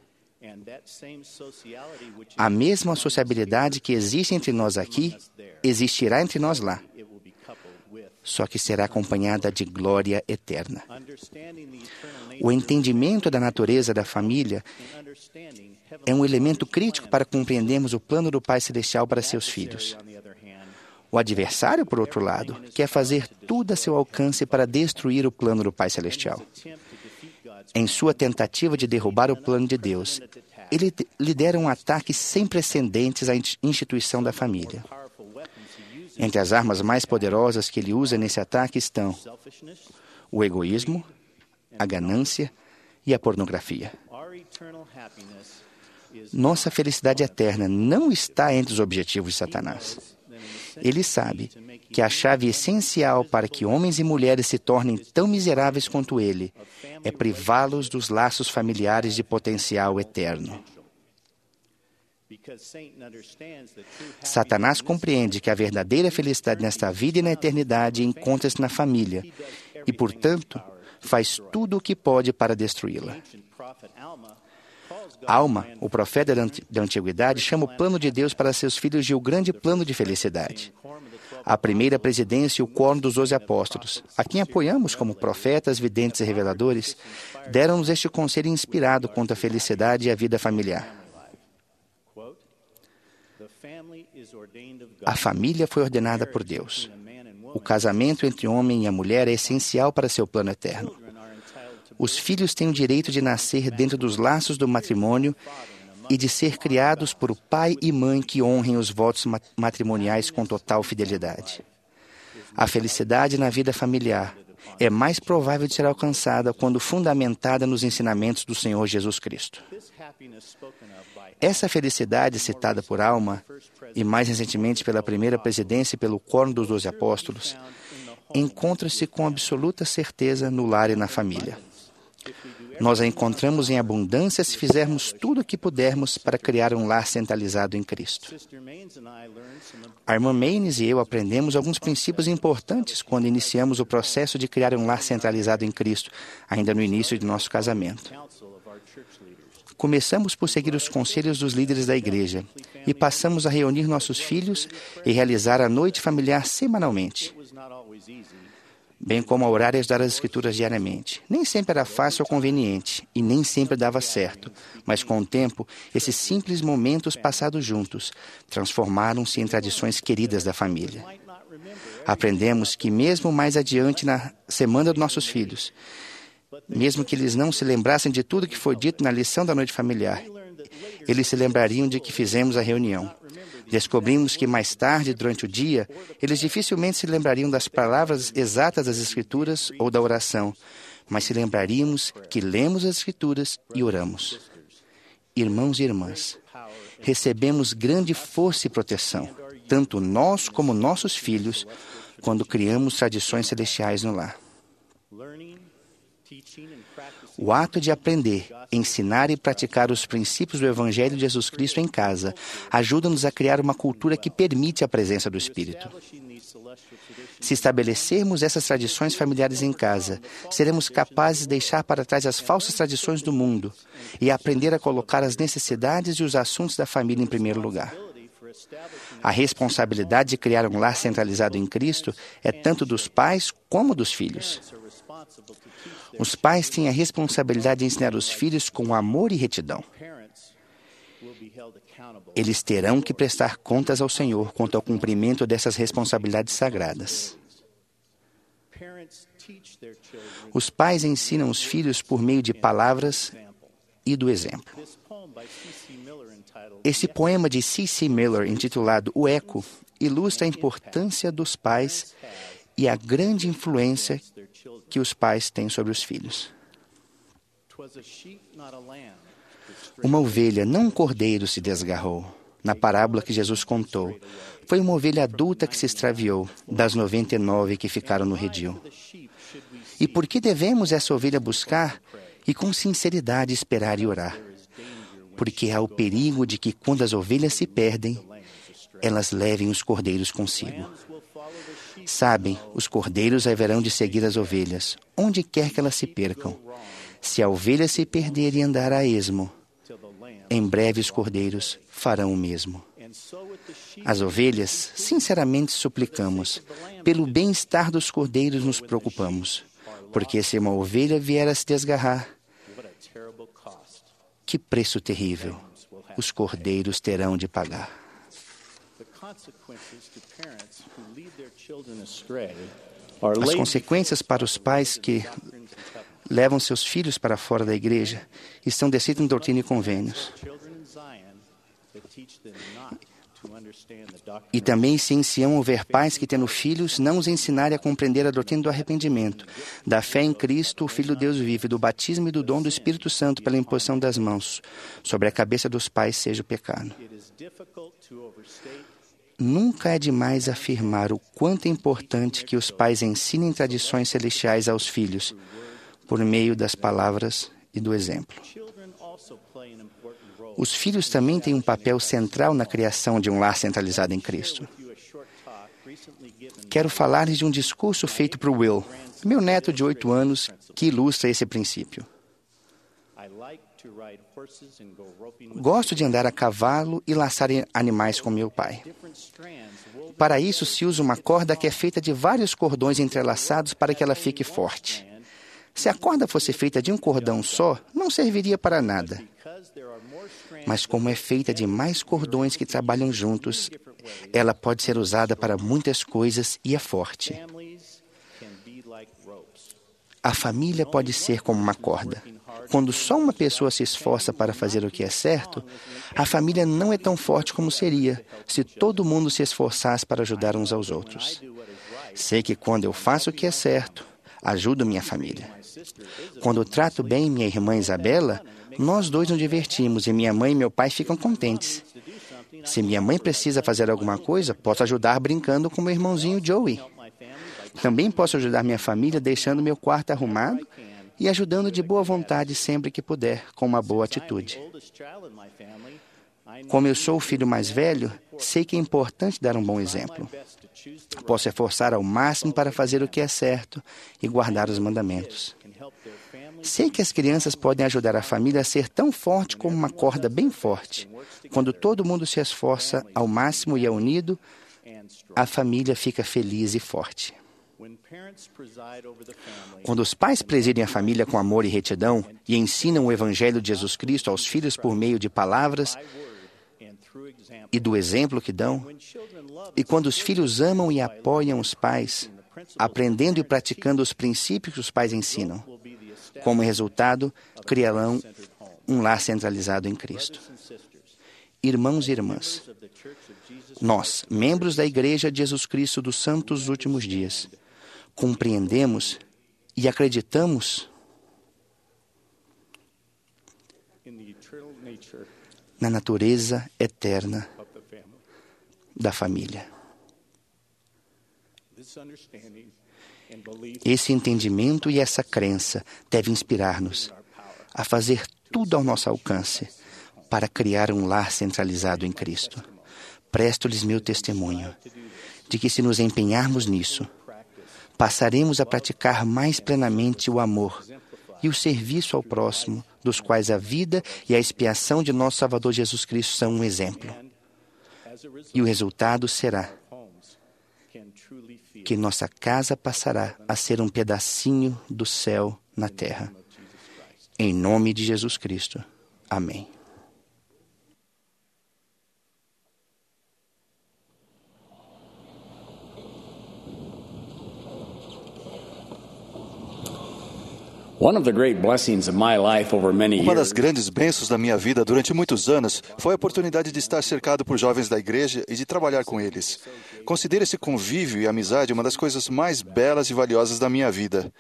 A mesma sociabilidade que existe entre nós aqui, existirá entre nós lá, só que será acompanhada de glória eterna. O entendimento da natureza da família é um elemento crítico para compreendermos o plano do Pai Celestial para seus filhos. O adversário, por outro lado, quer fazer tudo a seu alcance para destruir o plano do Pai Celestial. Em sua tentativa de derrubar o plano de Deus, ele lidera um ataque sem precedentes à instituição da família. Entre as armas mais poderosas que ele usa nesse ataque estão o egoísmo, a ganância e a pornografia. Nossa felicidade eterna não está entre os objetivos de Satanás. Ele sabe que a chave essencial para que homens e mulheres se tornem tão miseráveis quanto ele é privá-los dos laços familiares de potencial eterno. Satanás compreende que a verdadeira felicidade nesta vida e na eternidade encontra-se na família e, portanto, faz tudo o que pode para destruí-la. Alma, o profeta da antiguidade, chama o plano de Deus para seus filhos de o grande plano de felicidade. A primeira presidência e o quórum dos doze apóstolos, a quem apoiamos como profetas, videntes e reveladores, deram-nos este conselho inspirado quanto à felicidade e à vida familiar. A família foi ordenada por Deus. O casamento entre o homem e a mulher é essencial para seu plano eterno. Os filhos têm o direito de nascer dentro dos laços do matrimônio e de ser criados por pai e mãe que honrem os votos matrimoniais com total fidelidade. A felicidade na vida familiar é mais provável de ser alcançada quando fundamentada nos ensinamentos do Senhor Jesus Cristo. Essa felicidade citada por Alma, e mais recentemente pela primeira presidência e pelo quórum dos doze apóstolos, encontra-se com absoluta certeza no lar e na família. Nós a encontramos em abundância se fizermos tudo o que pudermos para criar um lar centralizado em Cristo. A irmã Maynes e eu aprendemos alguns princípios importantes quando iniciamos o processo de criar um lar centralizado em Cristo, ainda no início de nosso casamento. Começamos por seguir os conselhos dos líderes da igreja e passamos a reunir nossos filhos e realizar a noite familiar semanalmente, bem como a orar e estudar as Escrituras diariamente. Nem sempre era fácil ou conveniente, e nem sempre dava certo, mas com o tempo, esses simples momentos passados juntos transformaram-se em tradições queridas da família. Aprendemos que mesmo mais adiante na semana dos nossos filhos, mesmo que eles não se lembrassem de tudo que foi dito na lição da noite familiar, eles se lembrariam de que fizemos a reunião. Descobrimos que mais tarde, durante o dia, eles dificilmente se lembrariam das palavras exatas das Escrituras ou da oração, mas se lembraríamos que lemos as Escrituras e oramos. Irmãos e irmãs, recebemos grande força e proteção, tanto nós como nossos filhos, quando criamos tradições celestiais no lar. O ato de aprender, ensinar e praticar os princípios do Evangelho de Jesus Cristo em casa ajuda-nos a criar uma cultura que permite a presença do Espírito. Se estabelecermos essas tradições familiares em casa, seremos capazes de deixar para trás as falsas tradições do mundo e aprender a colocar as necessidades e os assuntos da família em primeiro lugar. A responsabilidade de criar um lar centralizado em Cristo é tanto dos pais como dos filhos. Os pais têm a responsabilidade de ensinar os filhos com amor e retidão. Eles terão que prestar contas ao Senhor quanto ao cumprimento dessas responsabilidades sagradas. Os pais ensinam os filhos por meio de palavras e do exemplo. Esse poema de C C Miller, intitulado O Eco, ilustra a importância dos pais e a grande influência que os pais têm sobre os filhos. Uma ovelha, não um cordeiro, se desgarrou. Na parábola que Jesus contou, foi uma ovelha adulta que se extraviou, das noventa e nove que ficaram no redil. E por que devemos essa ovelha buscar e com sinceridade esperar e orar? Porque há o perigo de que, quando as ovelhas se perdem, elas levem os cordeiros consigo. Sabem, os cordeiros haverão de seguir as ovelhas, onde quer que elas se percam. Se a ovelha se perder e andar a esmo, em breve os cordeiros farão o mesmo. As ovelhas, sinceramente suplicamos, pelo bem-estar dos cordeiros nos preocupamos, porque se uma ovelha vier a se desgarrar, que preço terrível os cordeiros terão de pagar. As consequências para os pais que levam seus filhos para fora da igreja estão descritas em Doutrina e Convênios. E também se em Sião houver pais que, tendo filhos, não os ensinarem a compreender a doutrina do arrependimento, da fé em Cristo, o Filho de Deus vive, do batismo e do dom do Espírito Santo pela imposição das mãos, sobre a cabeça dos pais seja o pecado. Nunca é demais afirmar o quanto é importante que os pais ensinem tradições celestiais aos filhos, por meio das palavras e do exemplo. Os filhos também têm um papel central na criação de um lar centralizado em Cristo. Quero falar-lhes de um discurso feito por Will, meu neto de oito anos, que ilustra esse princípio. Gosto de andar a cavalo e laçar animais com meu pai. Para isso se usa uma corda que é feita de vários cordões entrelaçados para que ela fique forte. Se a corda fosse feita de um cordão só, não serviria para nada. Mas como é feita de mais cordões que trabalham juntos, ela pode ser usada para muitas coisas e é forte. A família pode ser como uma corda. Quando só uma pessoa se esforça para fazer o que é certo, a família não é tão forte como seria se todo mundo se esforçasse para ajudar uns aos outros. Sei que quando eu faço o que é certo, ajudo minha família. Quando eu trato bem minha irmã Isabela, nós dois nos divertimos e minha mãe e meu pai ficam contentes. Se minha mãe precisa fazer alguma coisa, posso ajudar brincando com meu irmãozinho Joey. Também posso ajudar minha família deixando meu quarto arrumado e ajudando de boa vontade sempre que puder, com uma boa atitude. Como eu sou o filho mais velho, sei que é importante dar um bom exemplo. Posso esforçar ao máximo para fazer o que é certo e guardar os mandamentos. Sei que as crianças podem ajudar a família a ser tão forte como uma corda bem forte. Quando todo mundo se esforça ao máximo e é unido, a família fica feliz e forte. Quando os pais presidem a família com amor e retidão e ensinam o Evangelho de Jesus Cristo aos filhos por meio de palavras e do exemplo que dão, e quando os filhos amam e apoiam os pais, aprendendo e praticando os princípios que os pais ensinam, como resultado, criarão um lar centralizado em Cristo. Irmãos e irmãs, Nós, membros da Igreja de Jesus Cristo dos Santos dos Últimos Dias, compreendemos e acreditamos na natureza eterna da família. Esse entendimento e essa crença devem inspirar-nos a fazer tudo ao nosso alcance para criar um lar centralizado em Cristo. Presto-lhes meu testemunho de que, se nos empenharmos nisso, passaremos a praticar mais plenamente o amor e o serviço ao próximo, dos quais a vida e a expiação de nosso Salvador Jesus Cristo são um exemplo. E o resultado será que nossa casa passará a ser um pedacinho do céu na terra. Em nome de Jesus Cristo. Amém. Uma das grandes bênçãos da minha vida durante muitos anos foi a oportunidade de estar cercado por jovens da igreja e de trabalhar com eles. Considero esse convívio e amizade uma das coisas mais belas e valiosas da minha vida.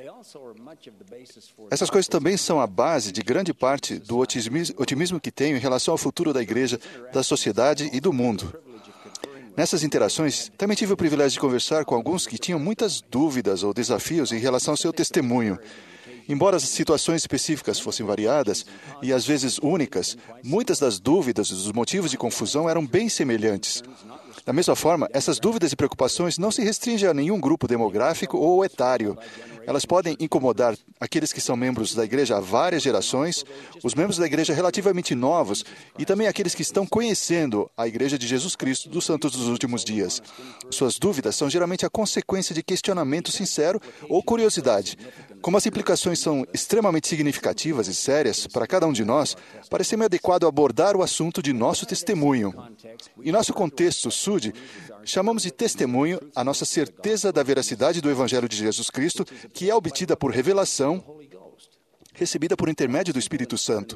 Essas coisas também são a base de grande parte do otimismo que tenho em relação ao futuro da igreja, da sociedade e do mundo. Nessas interações, também tive o privilégio de conversar com alguns que tinham muitas dúvidas ou desafios em relação ao seu testemunho. Embora as situações específicas fossem variadas e às vezes únicas, muitas das dúvidas e dos motivos de confusão eram bem semelhantes. Da mesma forma, essas dúvidas e preocupações não se restringem a nenhum grupo demográfico ou etário. Elas podem incomodar aqueles que são membros da igreja há várias gerações, os membros da igreja relativamente novos e também aqueles que estão conhecendo a Igreja de Jesus Cristo dos Santos dos Últimos Dias. Suas dúvidas são geralmente a consequência de questionamento sincero ou curiosidade. Como as implicações são extremamente significativas e sérias para cada um de nós, parece-me adequado abordar o assunto de nosso testemunho. Em nosso contexto S U D, chamamos de testemunho a nossa certeza da veracidade do Evangelho de Jesus Cristo, que é obtida por revelação, recebida por intermédio do Espírito Santo.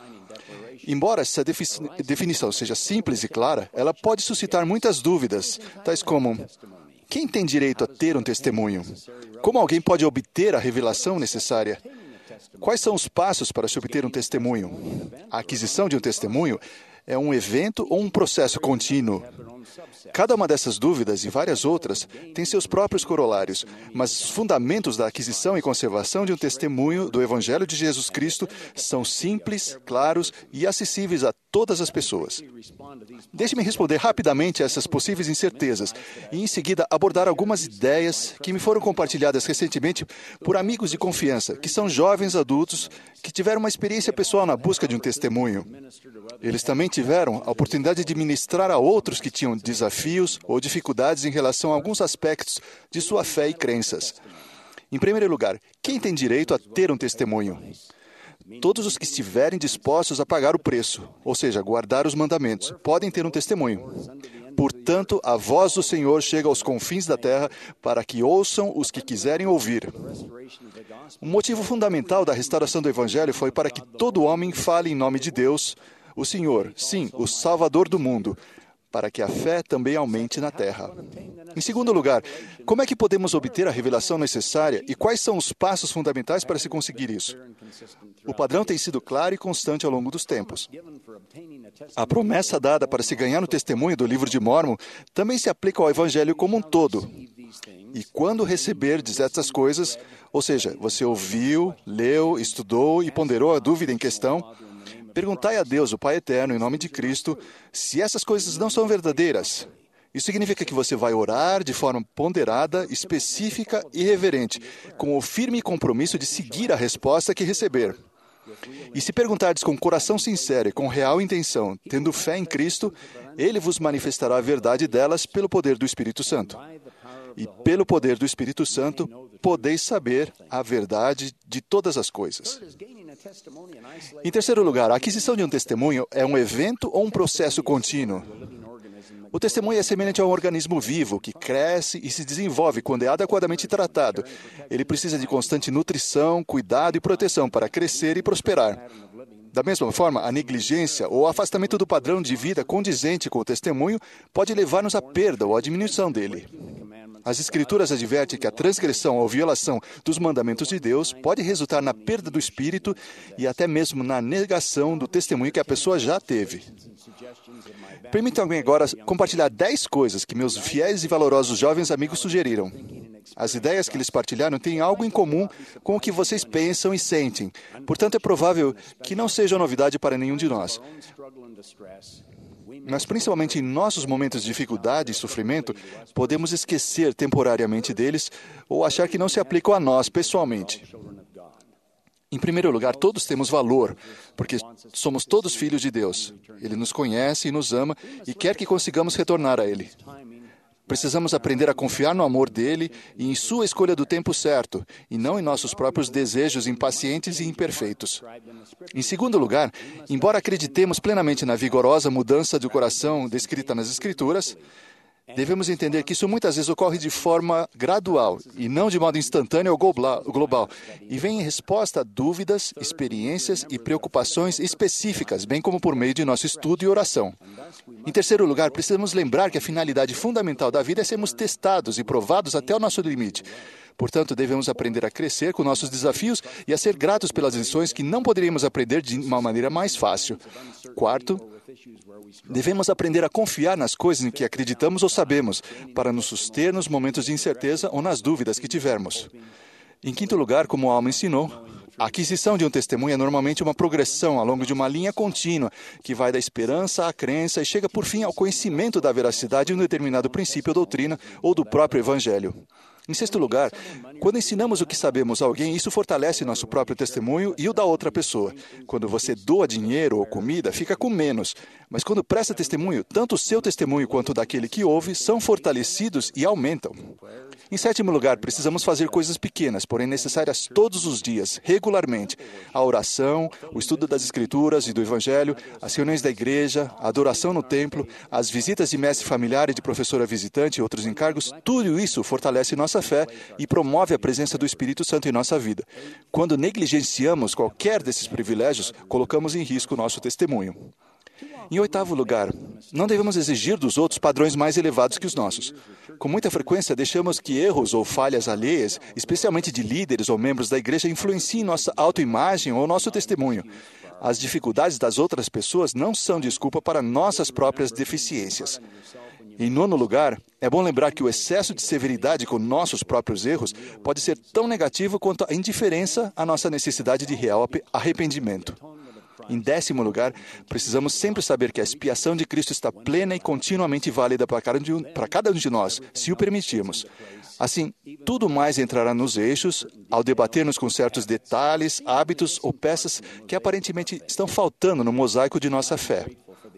Embora essa definição seja simples e clara, ela pode suscitar muitas dúvidas, tais como: quem tem direito a ter um testemunho? Como alguém pode obter a revelação necessária? Quais são os passos para se obter um testemunho? A aquisição de um testemunho é um evento ou um processo contínuo? Cada uma dessas dúvidas e várias outras tem seus próprios corolários, mas os fundamentos da aquisição e conservação de um testemunho do Evangelho de Jesus Cristo são simples, claros e acessíveis a todas as pessoas. Deixe-me responder rapidamente a essas possíveis incertezas e, em seguida, abordar algumas ideias que me foram compartilhadas recentemente por amigos de confiança, que são jovens adultos que tiveram uma experiência pessoal na busca de um testemunho. Eles também tiveram a oportunidade de ministrar a outros que tinham desafios ou dificuldades em relação a alguns aspectos de sua fé e crenças. Em primeiro lugar, quem tem direito a ter um testemunho? Todos os que estiverem dispostos a pagar o preço, ou seja, guardar os mandamentos, podem ter um testemunho. Portanto, a voz do Senhor chega aos confins da terra para que ouçam os que quiserem ouvir. Um motivo fundamental da restauração do Evangelho foi para que todo homem fale em nome de Deus, o Senhor, sim, o Salvador do mundo, para que a fé também aumente na terra. Em segundo lugar, como é que podemos obter a revelação necessária e quais são os passos fundamentais para se conseguir isso? O padrão tem sido claro e constante ao longo dos tempos. A promessa dada para se ganhar no testemunho do livro de Mórmon também se aplica ao Evangelho como um todo. E quando receberdes estas coisas, ou seja, você ouviu, leu, estudou e ponderou a dúvida em questão, perguntai a Deus, o Pai Eterno, em nome de Cristo, se essas coisas não são verdadeiras. Isso significa que você vai orar de forma ponderada, específica e reverente, com o firme compromisso de seguir a resposta que receber. E se perguntardes com coração sincero e com real intenção, tendo fé em Cristo, Ele vos manifestará a verdade delas pelo poder do Espírito Santo. E pelo poder do Espírito Santo, podeis saber a verdade de todas as coisas. Em terceiro lugar, a aquisição de um testemunho é um evento ou um processo contínuo. O testemunho é semelhante a um organismo vivo que cresce e se desenvolve quando é adequadamente tratado. Ele precisa de constante nutrição, cuidado e proteção para crescer e prosperar. Da mesma forma, a negligência ou afastamento do padrão de vida condizente com o testemunho pode levar-nos à perda ou à diminuição dele. As Escrituras advertem que a transgressão ou violação dos mandamentos de Deus pode resultar na perda do espírito e até mesmo na negação do testemunho que a pessoa já teve. Permitam-me agora compartilhar dez coisas que meus fiéis e valorosos jovens amigos sugeriram. As ideias que eles partilharam têm algo em comum com o que vocês pensam e sentem. Portanto, é provável que não seja novidade para nenhum de nós. Mas, principalmente em nossos momentos de dificuldade e sofrimento, podemos esquecer temporariamente deles ou achar que não se aplicam a nós pessoalmente. Em primeiro lugar, todos temos valor, porque somos todos filhos de Deus. Ele nos conhece e nos ama e quer que consigamos retornar a Ele. Precisamos aprender a confiar no amor dele e em sua escolha do tempo certo, e não em nossos próprios desejos impacientes e imperfeitos. Em segundo lugar, embora acreditemos plenamente na vigorosa mudança do coração descrita nas Escrituras, devemos entender que isso muitas vezes ocorre de forma gradual e não de modo instantâneo ou global, e vem em resposta a dúvidas, experiências e preocupações específicas, bem como por meio de nosso estudo e oração. Em terceiro lugar, precisamos lembrar que a finalidade fundamental da vida é sermos testados e provados até o nosso limite. Portanto, devemos aprender a crescer com nossos desafios e a ser gratos pelas lições que não poderíamos aprender de uma maneira mais fácil. Quarto, devemos aprender a confiar nas coisas em que acreditamos ou sabemos, para nos suster nos momentos de incerteza ou nas dúvidas que tivermos. Em quinto lugar, como a alma ensinou, a aquisição de um testemunho é normalmente uma progressão ao longo de uma linha contínua, que vai da esperança à crença e chega por fim ao conhecimento da veracidade de um determinado princípio ou doutrina ou do próprio Evangelho. Em sexto lugar, quando ensinamos o que sabemos a alguém, isso fortalece nosso próprio testemunho e o da outra pessoa. Quando você doa dinheiro ou comida, fica com menos. Mas quando presta testemunho, tanto o seu testemunho quanto o daquele que ouve são fortalecidos e aumentam. Em sétimo lugar, precisamos fazer coisas pequenas, porém necessárias todos os dias, regularmente. A oração, o estudo das Escrituras e do Evangelho, as reuniões da igreja, a adoração no templo, as visitas de mestre familiar e de professora visitante e outros encargos, tudo isso fortalece nossa fé e promove a presença do Espírito Santo em nossa vida. Quando negligenciamos qualquer desses privilégios, colocamos em risco o nosso testemunho. Em oitavo lugar, não devemos exigir dos outros padrões mais elevados que os nossos. Com muita frequência, deixamos que erros ou falhas alheias, especialmente de líderes ou membros da igreja, influenciem nossa autoimagem ou nosso testemunho. As dificuldades das outras pessoas não são desculpa para nossas próprias deficiências. Em nono lugar, é bom lembrar que o excesso de severidade com nossos próprios erros pode ser tão negativo quanto a indiferença à nossa necessidade de real arrependimento. Em décimo lugar, precisamos sempre saber que a expiação de Cristo está plena e continuamente válida para cada um de nós, se o permitirmos. Assim, tudo mais entrará nos eixos ao debatermos com certos detalhes, hábitos ou peças que aparentemente estão faltando no mosaico de nossa fé.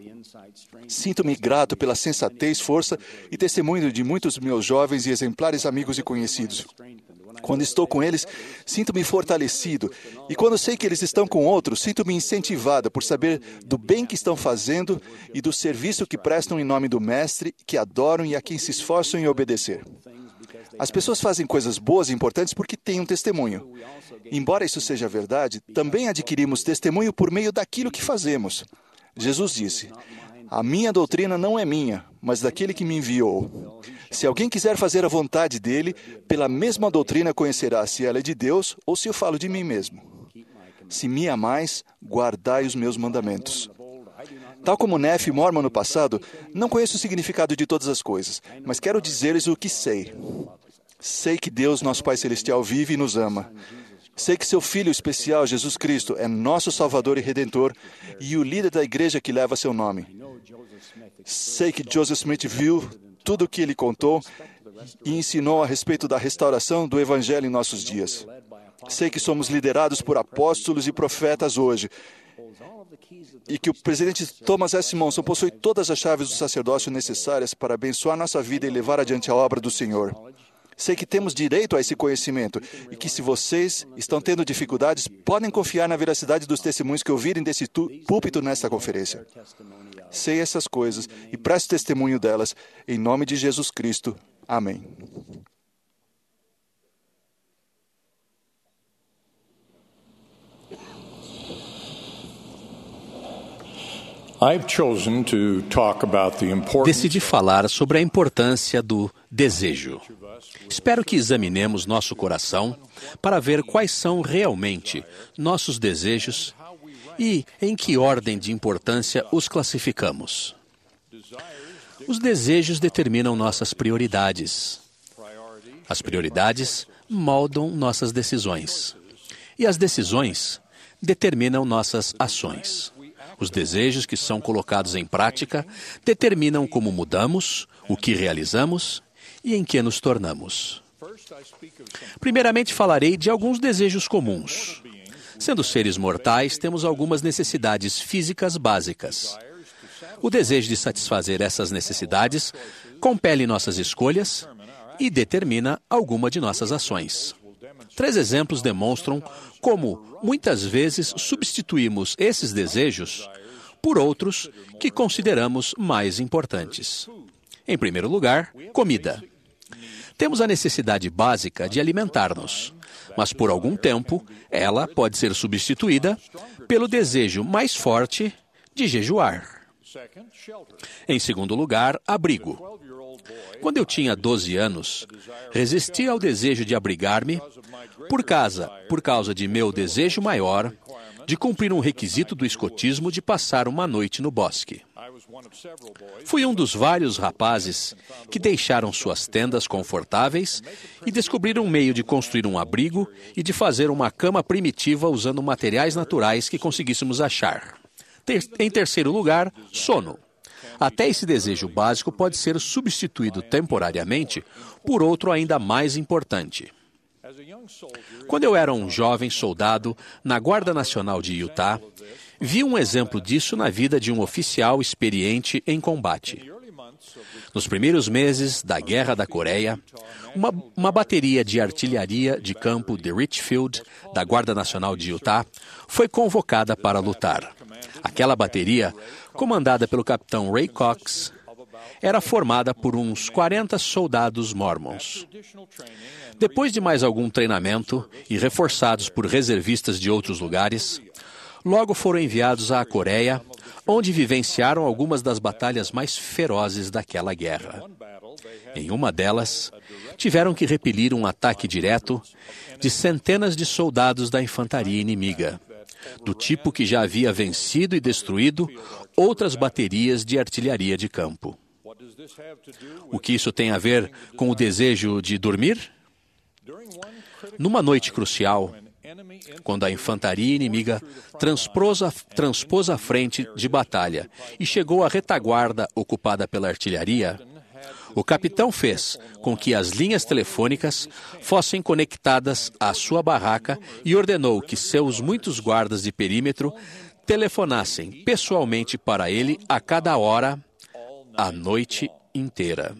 Sinto-me grato pela sensatez, força e testemunho de muitos meus jovens e exemplares amigos e conhecidos. Quando estou com eles, sinto-me fortalecido. E quando sei que eles estão com outros, sinto-me incentivado por saber do bem que estão fazendo e do serviço que prestam em nome do Mestre, que adoram e a quem se esforçam em obedecer. As pessoas fazem coisas boas e importantes porque têm um testemunho. Embora isso seja verdade, também adquirimos testemunho por meio daquilo que fazemos. Jesus disse: "A minha doutrina não é minha, mas daquele que me enviou. Se alguém quiser fazer a vontade dele, pela mesma doutrina conhecerá se ela é de Deus ou se eu falo de mim mesmo. Se me amais, guardai os meus mandamentos." Tal como Nefe e Mormon no passado, não conheço o significado de todas as coisas, mas quero dizer-lhes o que sei. Sei que Deus, nosso Pai Celestial, vive e nos ama. Sei que seu Filho especial, Jesus Cristo, é nosso Salvador e Redentor e o líder da igreja que leva seu nome. Sei que Joseph Smith viu tudo o que ele contou e ensinou a respeito da restauração do Evangelho em nossos dias. Sei que somos liderados por apóstolos e profetas hoje e que o presidente Thomas S. Monson possui todas as chaves do sacerdócio necessárias para abençoar nossa vida e levar adiante a obra do Senhor. Sei que temos direito a esse conhecimento e que, se vocês estão tendo dificuldades, podem confiar na veracidade dos testemunhos que ouvirem desse púlpito nesta conferência. Sei essas coisas e presto testemunho delas, em nome de Jesus Cristo. Amém. Decidi falar sobre a importância do desejo. Espero que examinemos nosso coração para ver quais são realmente nossos desejos e em que ordem de importância os classificamos. Os desejos determinam nossas prioridades. As prioridades moldam nossas decisões. E as decisões determinam nossas ações. Os desejos que são colocados em prática determinam como mudamos, o que realizamos e em que nos tornamos. Primeiramente, falarei de alguns desejos comuns. Sendo seres mortais, temos algumas necessidades físicas básicas. O desejo de satisfazer essas necessidades compele nossas escolhas e determina alguma de nossas ações. Três exemplos demonstram como, muitas vezes, substituímos esses desejos por outros que consideramos mais importantes. Em primeiro lugar, comida. Temos a necessidade básica de alimentar-nos, mas por algum tempo ela pode ser substituída pelo desejo mais forte de jejuar. Em segundo lugar, abrigo. Quando eu tinha doze anos, resisti ao desejo de abrigar-me por causa, por causa de meu desejo maior de cumprir um requisito do escotismo de passar uma noite no bosque. Fui um dos vários rapazes que deixaram suas tendas confortáveis e descobriram um meio de construir um abrigo e de fazer uma cama primitiva usando materiais naturais que conseguíssemos achar. Ter- em terceiro lugar, sono. Até esse desejo básico pode ser substituído temporariamente por outro ainda mais importante. Quando eu era um jovem soldado na Guarda Nacional de Utah, vi um exemplo disso na vida de um oficial experiente em combate. Nos primeiros meses da Guerra da Coreia, uma, uma bateria de artilharia de campo de Richfield, da Guarda Nacional de Utah, foi convocada para lutar. Aquela bateria, comandada pelo capitão Ray Cox, era formada por uns quarenta soldados mormons. Depois de mais algum treinamento e reforçados por reservistas de outros lugares, logo foram enviados à Coreia, onde vivenciaram algumas das batalhas mais ferozes daquela guerra. Em uma delas, tiveram que repelir um ataque direto de centenas de soldados da infantaria inimiga, do tipo que já havia vencido e destruído outras baterias de artilharia de campo. O que isso tem a ver com o desejo de dormir? Numa noite crucial, quando a infantaria inimiga transpôs a, transpôs a frente de batalha e chegou à retaguarda ocupada pela artilharia, o capitão fez com que as linhas telefônicas fossem conectadas à sua barraca e ordenou que seus muitos guardas de perímetro telefonassem pessoalmente para ele a cada hora, a noite inteira.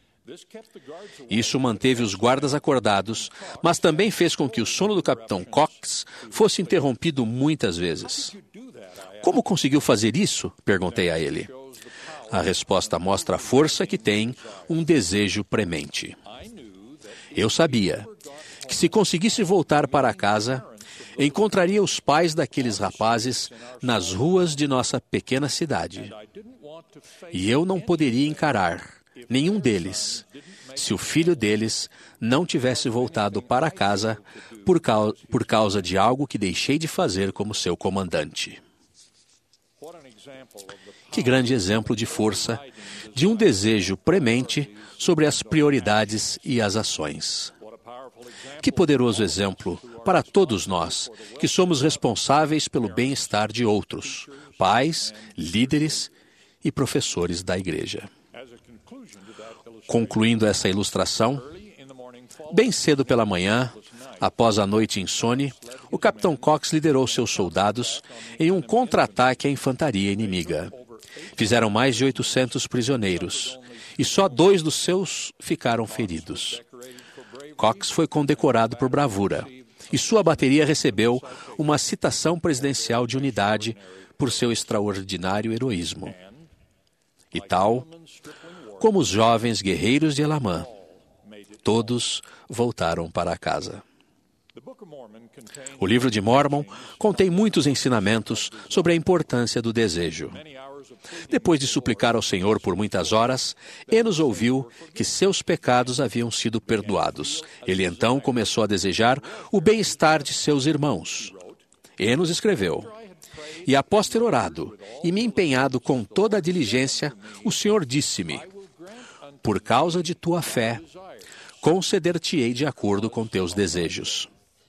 Isso manteve os guardas acordados, mas também fez com que o sono do capitão Cox fosse interrompido muitas vezes. Como conseguiu fazer isso? Perguntei a ele. A resposta mostra a força que tem um desejo premente. Eu sabia que se conseguisse voltar para casa, encontraria os pais daqueles rapazes nas ruas de nossa pequena cidade. E eu não poderia encarar nenhum deles se o filho deles não tivesse voltado para casa por, cau- por causa de algo que deixei de fazer como seu comandante. Que grande exemplo de força, de um desejo premente sobre as prioridades e as ações. Que poderoso exemplo para todos nós, que somos responsáveis pelo bem-estar de outros, pais, líderes e professores da igreja. Concluindo essa ilustração, bem cedo pela manhã, após a noite insone, o capitão Cox liderou seus soldados em um contra-ataque à infantaria inimiga. Fizeram mais de oitocentos prisioneiros, e só dois dos seus ficaram feridos. Cox foi condecorado por bravura, e sua bateria recebeu uma citação presidencial de unidade por seu extraordinário heroísmo. E tal como os jovens guerreiros de Elamã, todos voltaram para casa. O livro de Mórmon contém muitos ensinamentos sobre a importância do desejo. Depois de suplicar ao Senhor por muitas horas, Enos ouviu que seus pecados haviam sido perdoados. Ele então começou a desejar o bem-estar de seus irmãos. Enos escreveu: E após ter orado e me empenhado com toda a diligência, o Senhor disse-me: Por causa de tua fé, conceder-te-ei de acordo com teus desejos.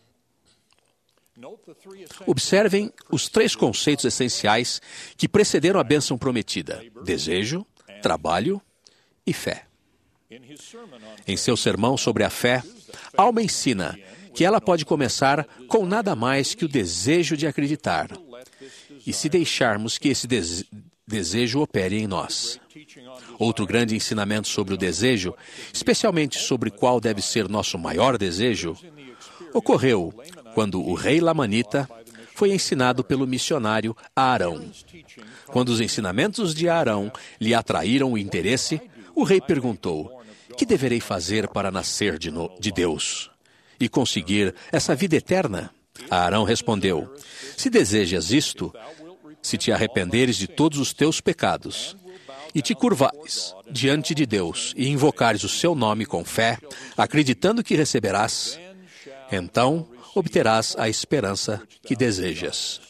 Observem os três conceitos essenciais que precederam a bênção prometida: desejo, trabalho e fé. Em seu sermão sobre a fé, Alma ensina que ela pode começar com nada mais que o desejo de acreditar, e se deixarmos que esse dese- desejo opere em nós. Outro grande ensinamento sobre o desejo, especialmente sobre qual deve ser nosso maior desejo, ocorreu quando o rei Lamanita foi ensinado pelo missionário Arão. Quando os ensinamentos de Arão lhe atraíram o interesse, o rei perguntou: que deverei fazer para nascer de, no, de Deus e conseguir essa vida eterna? Arão respondeu: se desejas isto, se te arrependeres de todos os teus pecados e te curvares diante de Deus e invocares o seu nome com fé, acreditando que receberás, então obterás a esperança que desejas.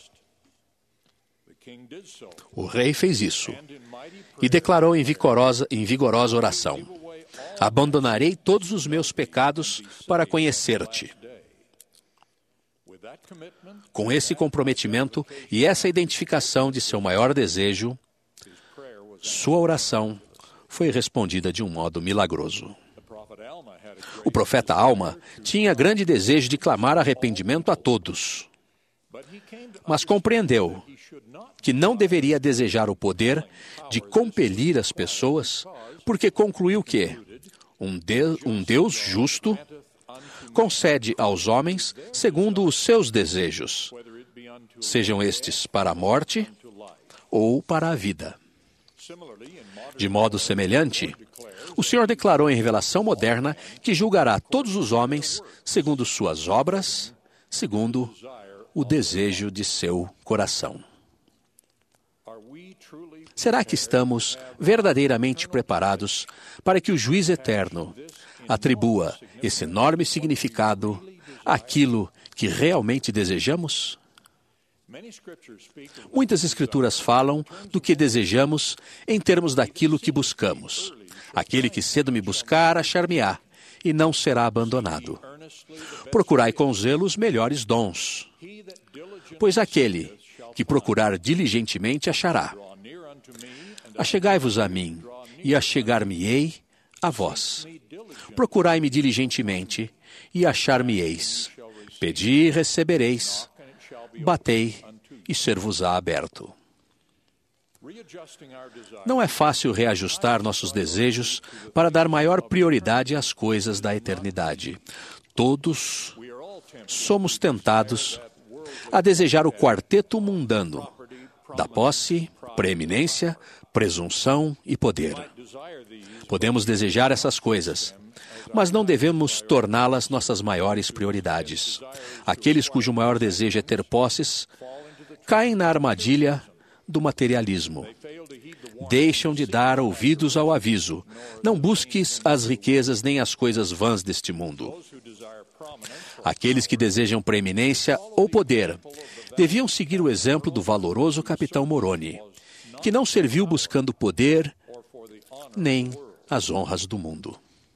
O rei fez isso e declarou em vigorosa, em vigorosa oração: abandonarei todos os meus pecados para conhecer-te. Com esse comprometimento e essa identificação de seu maior desejo, sua oração foi respondida de um modo milagroso. O profeta Alma tinha grande desejo de clamar arrependimento a todos, mas compreendeu que não deveria desejar o poder de compelir as pessoas, porque concluiu que um Deus, um Deus justo concede aos homens segundo os seus desejos, sejam estes para a morte ou para a vida. De modo semelhante, o Senhor declarou em revelação moderna que julgará todos os homens segundo suas obras, segundo o desejo de seu coração. Será que estamos verdadeiramente preparados para que o juiz eterno atribua esse enorme significado àquilo que realmente desejamos? Muitas escrituras falam do que desejamos em termos daquilo que buscamos. Aquele que cedo me buscar, achar-me-á, e não será abandonado. Procurai com zelo os melhores dons, pois aquele que procurar diligentemente achará. Achegai-vos a mim, e achegar-me-ei a vós. Procurai-me diligentemente, e achar-me-eis. Pedi e recebereis. Batei, e ser-vos-á aberto. Não é fácil reajustar nossos desejos para dar maior prioridade às coisas da eternidade. Todos somos tentados a desejar o quarteto mundano da posse, preeminência, presunção e poder. Podemos desejar essas coisas, mas não devemos torná-las nossas maiores prioridades. Aqueles cujo maior desejo é ter posses caem na armadilha do materialismo. Deixam de dar ouvidos ao aviso. Não busques as riquezas nem as coisas vãs deste mundo. Aqueles que desejam preeminência ou poder deviam seguir o exemplo do valoroso capitão Moroni, que não serviu buscando poder nem as honras do mundo.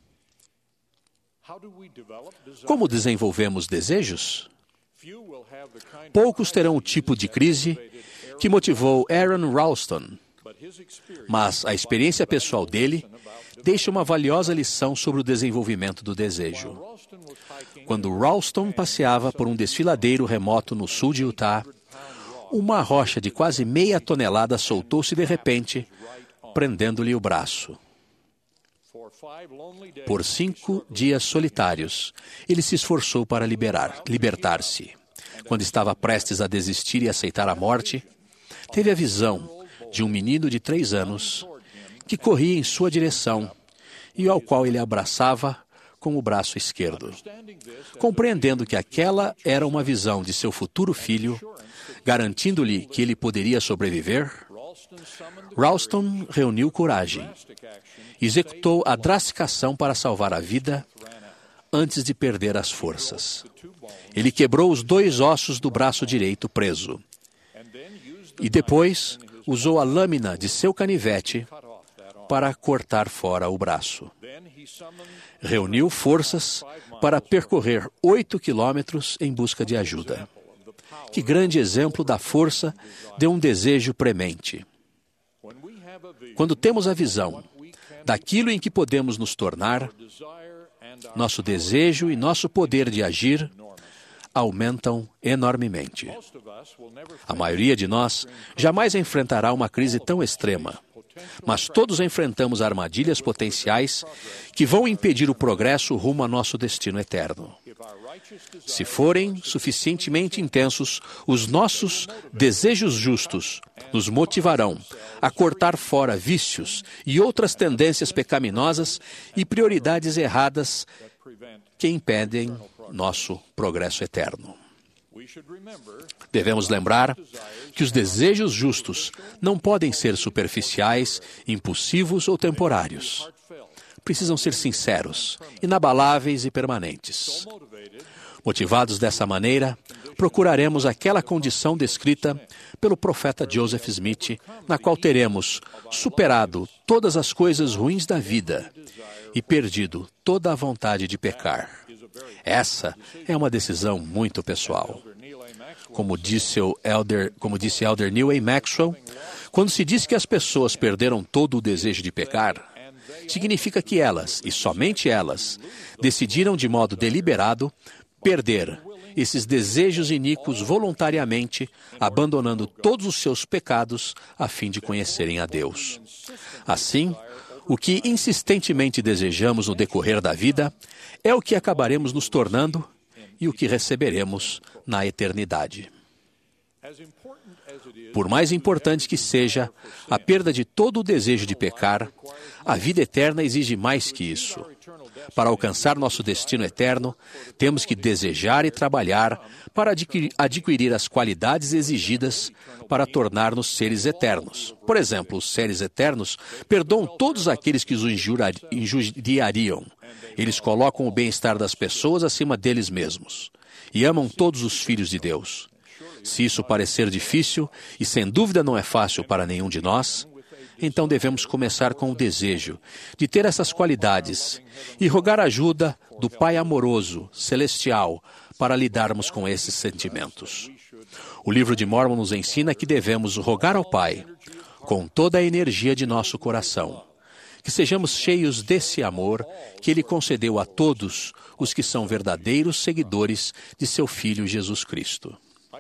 Como desenvolvemos desejos? Poucos terão o tipo de crise que motivou Aaron Ralston, mas a experiência pessoal dele deixa uma valiosa lição sobre o desenvolvimento do desejo. Quando Ralston passeava por um desfiladeiro remoto no sul de Utah, uma rocha de quase meia tonelada soltou-se de repente, prendendo-lhe o braço. Por cinco dias solitários, ele se esforçou para liberar, libertar-se. Quando estava prestes a desistir e aceitar a morte, teve a visão de um menino de três anos que corria em sua direção e ao qual ele abraçava com o braço esquerdo. Compreendendo que aquela era uma visão de seu futuro filho, garantindo-lhe que ele poderia sobreviver, Ralston reuniu coragem e executou a drástica ação para salvar a vida antes de perder as forças. Ele quebrou os dois ossos do braço direito preso e depois usou a lâmina de seu canivete para cortar fora o braço. Reuniu forças para percorrer oito quilômetros em busca de ajuda. Que grande exemplo da força de um desejo premente. Quando temos a visão daquilo em que podemos nos tornar, nosso desejo e nosso poder de agir aumentam enormemente. A maioria de nós jamais enfrentará uma crise tão extrema, mas todos enfrentamos armadilhas potenciais que vão impedir o progresso rumo a nosso destino eterno. Se forem suficientemente intensos, os nossos desejos justos nos motivarão a cortar fora vícios e outras tendências pecaminosas e prioridades erradas que impedem nosso progresso eterno. Devemos lembrar que os desejos justos não podem ser superficiais, impulsivos ou temporários. Precisam ser sinceros, inabaláveis e permanentes. Motivados dessa maneira, procuraremos aquela condição descrita pelo profeta Joseph Smith, na qual teremos superado todas as coisas ruins da vida e perdido toda a vontade de pecar. Essa é uma decisão muito pessoal. Como disse o Elder, como disse Elder Neil A. Maxwell, quando se diz que as pessoas perderam todo o desejo de pecar, significa que elas, e somente elas, decidiram de modo deliberado perder esses desejos iníquos voluntariamente, abandonando todos os seus pecados a fim de conhecerem a Deus. Assim, o que insistentemente desejamos no decorrer da vida é o que acabaremos nos tornando e o que receberemos na eternidade. Por mais importante que seja a perda de todo o desejo de pecar, a vida eterna exige mais que isso. Para alcançar nosso destino eterno, temos que desejar e trabalhar para adquirir, adquirir as qualidades exigidas para tornar-nos seres eternos. Por exemplo, os seres eternos perdoam todos aqueles que os injuriariam. Eles colocam o bem-estar das pessoas acima deles mesmos e amam todos os filhos de Deus. Se isso parecer difícil, e sem dúvida não é fácil para nenhum de nós, então devemos começar com o desejo de ter essas qualidades e rogar ajuda do Pai amoroso, celestial, para lidarmos com esses sentimentos. O livro de Mormon nos ensina que devemos rogar ao Pai com toda a energia de nosso coração, que sejamos cheios desse amor que Ele concedeu a todos os que são verdadeiros seguidores de seu Filho Jesus Cristo.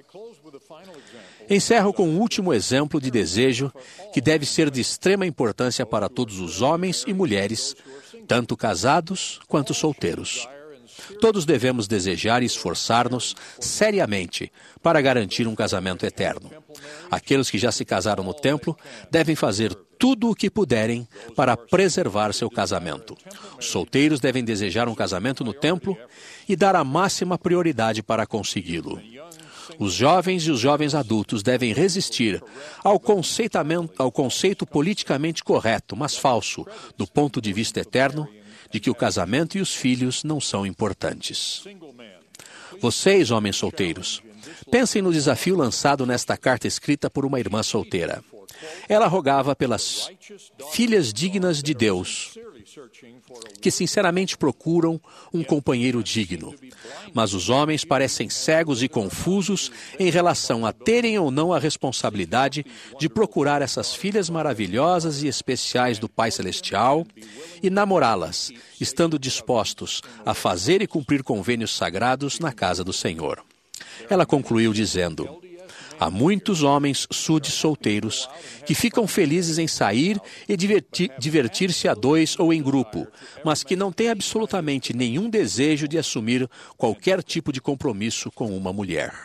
Encerro com um último exemplo de desejo que deve ser de extrema importância para todos os homens e mulheres, tanto casados quanto solteiros. Todos devemos desejar e esforçar-nos seriamente para garantir um casamento eterno. Aqueles que já se casaram no templo devem fazer tudo o que puderem para preservar seu casamento. Os solteiros devem desejar um casamento no templo e dar a máxima prioridade para consegui-lo. Os jovens e os jovens adultos devem resistir ao, ao conceito politicamente correto, mas falso, do ponto de vista eterno, de que o casamento e os filhos não são importantes. Vocês, homens solteiros, pensem no desafio lançado nesta carta escrita por uma irmã solteira. Ela rogava pelas filhas dignas de Deus, que sinceramente procuram um companheiro digno. Mas os homens parecem cegos e confusos em relação a terem ou não a responsabilidade de procurar essas filhas maravilhosas e especiais do Pai Celestial e namorá-las, estando dispostos a fazer e cumprir convênios sagrados na casa do Senhor. Ela concluiu dizendo: há muitos homens sudes solteiros que ficam felizes em sair e diverti- divertir-se a dois ou em grupo, mas que não têm absolutamente nenhum desejo de assumir qualquer tipo de compromisso com uma mulher.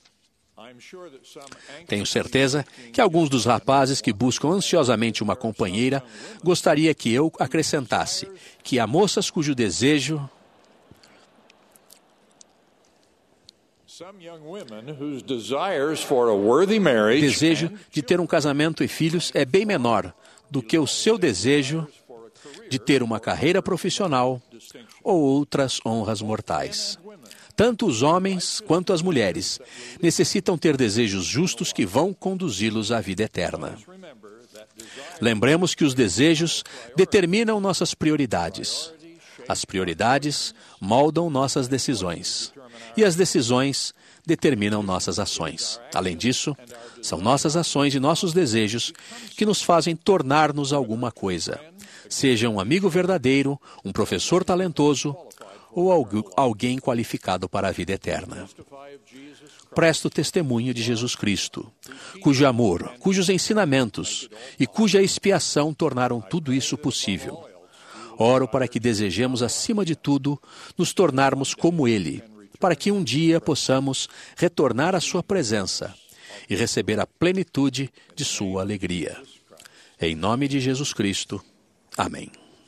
Tenho certeza que alguns dos rapazes que buscam ansiosamente uma companheira gostaria que eu acrescentasse que há moças cujo desejo O desejo de ter um casamento e filhos é bem menor do que o seu desejo de ter uma carreira profissional ou outras honras mortais. Tanto os homens quanto as mulheres necessitam ter desejos justos que vão conduzi-los à vida eterna. Lembremos que os desejos determinam nossas prioridades. As prioridades moldam nossas decisões. E as decisões determinam nossas ações. Além disso, são nossas ações e nossos desejos que nos fazem tornar-nos alguma coisa. Seja um amigo verdadeiro, um professor talentoso ou alguém qualificado para a vida eterna. Presto testemunho de Jesus Cristo, cujo amor, cujos ensinamentos e cuja expiação tornaram tudo isso possível. Oro para que desejemos, acima de tudo, nos tornarmos como Ele, para que um dia possamos retornar à Sua presença e receber a plenitude de Sua alegria. Em nome de Jesus Cristo. Amém.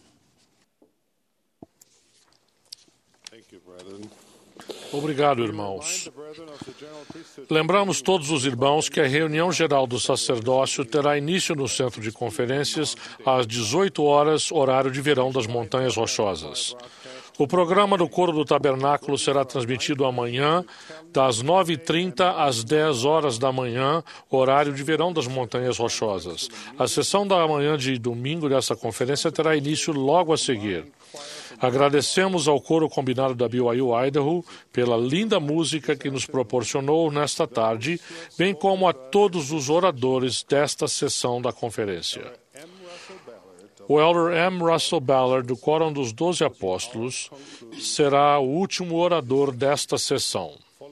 Obrigado, irmãos. Lembramos todos os irmãos que a reunião geral do sacerdócio terá início no centro de conferências às dezoito horas, horário de verão das Montanhas Rochosas. O programa do Coro do Tabernáculo será transmitido amanhã, das nove e trinta às dez horas da manhã, horário de verão das Montanhas Rochosas. A sessão da manhã de domingo dessa conferência terá início logo a seguir. Agradecemos ao coro combinado da B Y U Idaho pela linda música que nos proporcionou nesta tarde, bem como a todos os oradores desta sessão da conferência. O Elder M. Russell Ballard, do Quórum dos Doze Apóstolos, será o último orador desta sessão.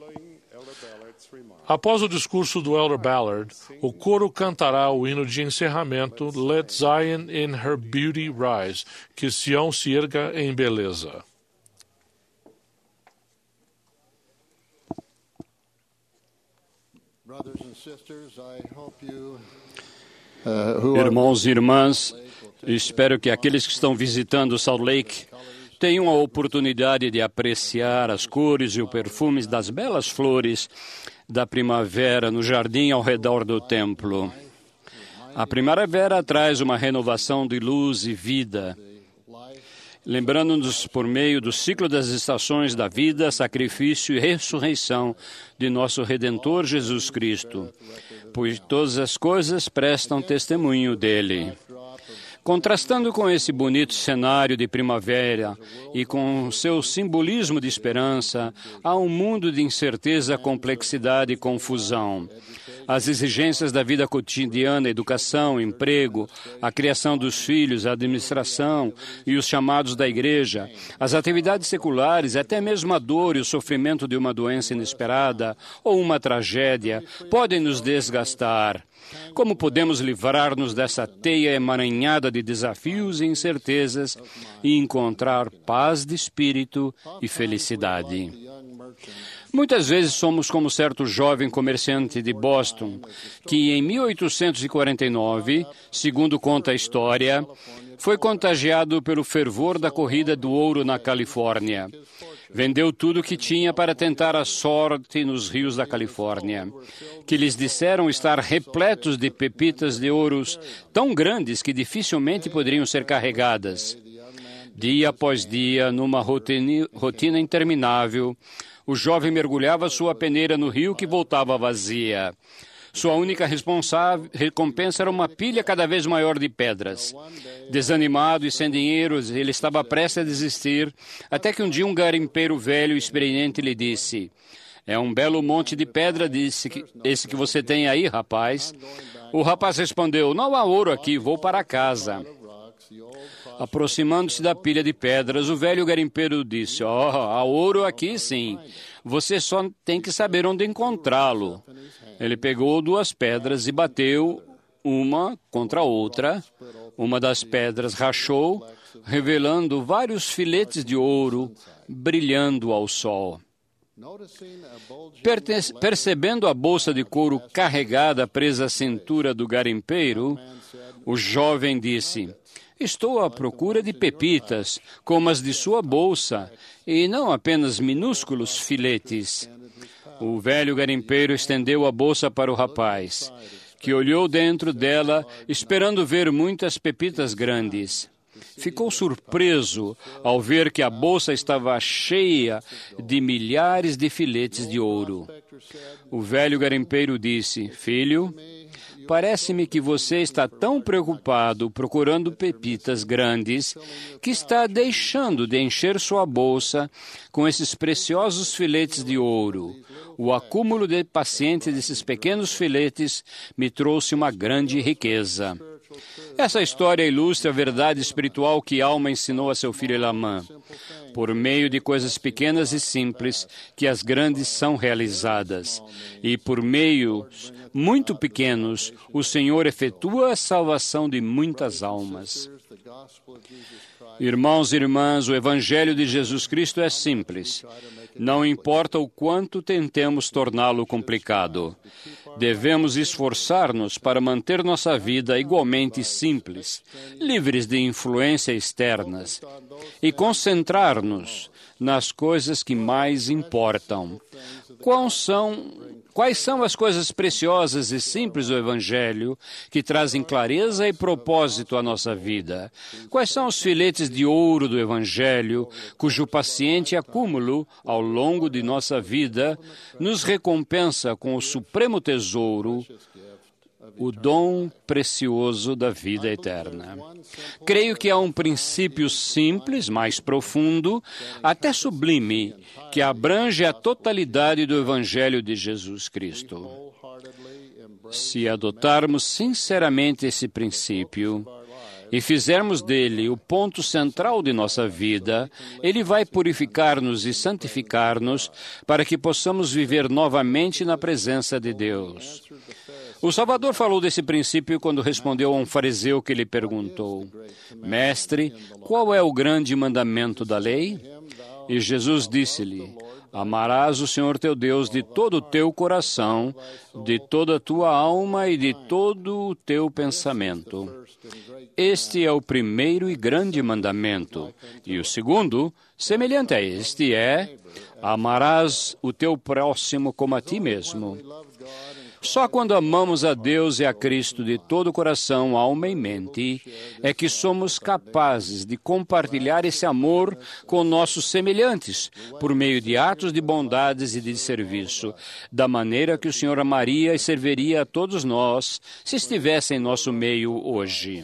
Após o discurso do Elder Ballard, o coro cantará o hino de encerramento Let Zion in her beauty rise, que Sião se erga em beleza. Irmãos e irmãs, espero que aqueles que estão visitando Salt Lake tenham a oportunidade de apreciar as cores e o perfume das belas flores da primavera no jardim ao redor do templo. A primavera traz uma renovação de luz e vida, lembrando-nos por meio do ciclo das estações da vida, sacrifício e ressurreição de nosso Redentor Jesus Cristo, pois todas as coisas prestam testemunho dele. Contrastando com esse bonito cenário de primavera e com seu simbolismo de esperança, há um mundo de incerteza, complexidade e confusão. As exigências da vida cotidiana, educação, emprego, a criação dos filhos, a administração e os chamados da igreja, as atividades seculares, até mesmo a dor e o sofrimento de uma doença inesperada ou uma tragédia podem nos desgastar. Como podemos livrar-nos dessa teia emaranhada de desafios e incertezas e encontrar paz de espírito e felicidade? Muitas vezes somos como certo jovem comerciante de Boston, que em mil oitocentos e quarenta e nove, segundo conta a história, foi contagiado pelo fervor da corrida do ouro na Califórnia. Vendeu tudo o que tinha para tentar a sorte nos rios da Califórnia, que lhes disseram estar repletos de pepitas de ouros tão grandes que dificilmente poderiam ser carregadas. Dia após dia, numa rotina, rotina interminável, o jovem mergulhava sua peneira no rio que voltava vazia. Sua única recompensa era uma pilha cada vez maior de pedras. Desanimado e sem dinheiro, ele estava prestes a desistir, até que um dia um garimpeiro velho e experiente lhe disse: "É um belo monte de pedra, disse que, esse que você tem aí, rapaz." O rapaz respondeu: "Não há ouro aqui, vou para casa." Aproximando-se da pilha de pedras, o velho garimpeiro disse: "Oh, há ouro aqui sim. Você só tem que saber onde encontrá-lo." Ele pegou duas pedras e bateu uma contra a outra. Uma das pedras rachou, revelando vários filetes de ouro brilhando ao sol. Perce- percebendo a bolsa de couro carregada presa à cintura do garimpeiro, o jovem disse: "Estou à procura de pepitas, como as de sua bolsa, e não apenas minúsculos filetes." O velho garimpeiro estendeu a bolsa para o rapaz, que olhou dentro dela, esperando ver muitas pepitas grandes. Ficou surpreso ao ver que a bolsa estava cheia de milhares de filetes de ouro. O velho garimpeiro disse: Filho, parece-me que você está tão preocupado procurando pepitas grandes que está deixando de encher sua bolsa com esses preciosos filetes de ouro. O acúmulo de paciência desses pequenos filetes me trouxe uma grande riqueza. Essa história ilustra a verdade espiritual que Alma ensinou a seu filho Elamã. Por meio de coisas pequenas e simples que as grandes são realizadas. E por meios muito pequenos, o Senhor efetua a salvação de muitas almas. Irmãos e irmãs, o Evangelho de Jesus Cristo é simples. Não importa o quanto tentemos torná-lo complicado. Devemos esforçar-nos para manter nossa vida igualmente simples, livres de influências externas, e concentrar-nos nas coisas que mais importam. Quais são, quais são as coisas preciosas e simples do Evangelho que trazem clareza e propósito à nossa vida? Quais são os filetes de ouro do Evangelho, cujo paciente acúmulo ao longo de nossa vida nos recompensa com o supremo tesouro, o dom precioso da vida eterna? Creio que há um princípio simples, mais profundo, até sublime, que abrange a totalidade do Evangelho de Jesus Cristo. Se adotarmos sinceramente esse princípio e fizermos dele o ponto central de nossa vida, ele vai purificar-nos e santificar-nos para que possamos viver novamente na presença de Deus. O Salvador falou desse princípio quando respondeu a um fariseu que lhe perguntou: Mestre, qual é o grande mandamento da lei? E Jesus disse-lhe: Amarás o Senhor teu Deus de todo o teu coração, de toda a tua alma e de todo o teu pensamento. Este é o primeiro e grande mandamento. E o segundo, semelhante a este, é: amarás o teu próximo como a ti mesmo. Só quando amamos a Deus e a Cristo de todo o coração, alma e mente, é que somos capazes de compartilhar esse amor com nossos semelhantes, por meio de atos de bondades e de serviço, da maneira que o Senhor amaria e serviria a todos nós, se estivesse em nosso meio hoje.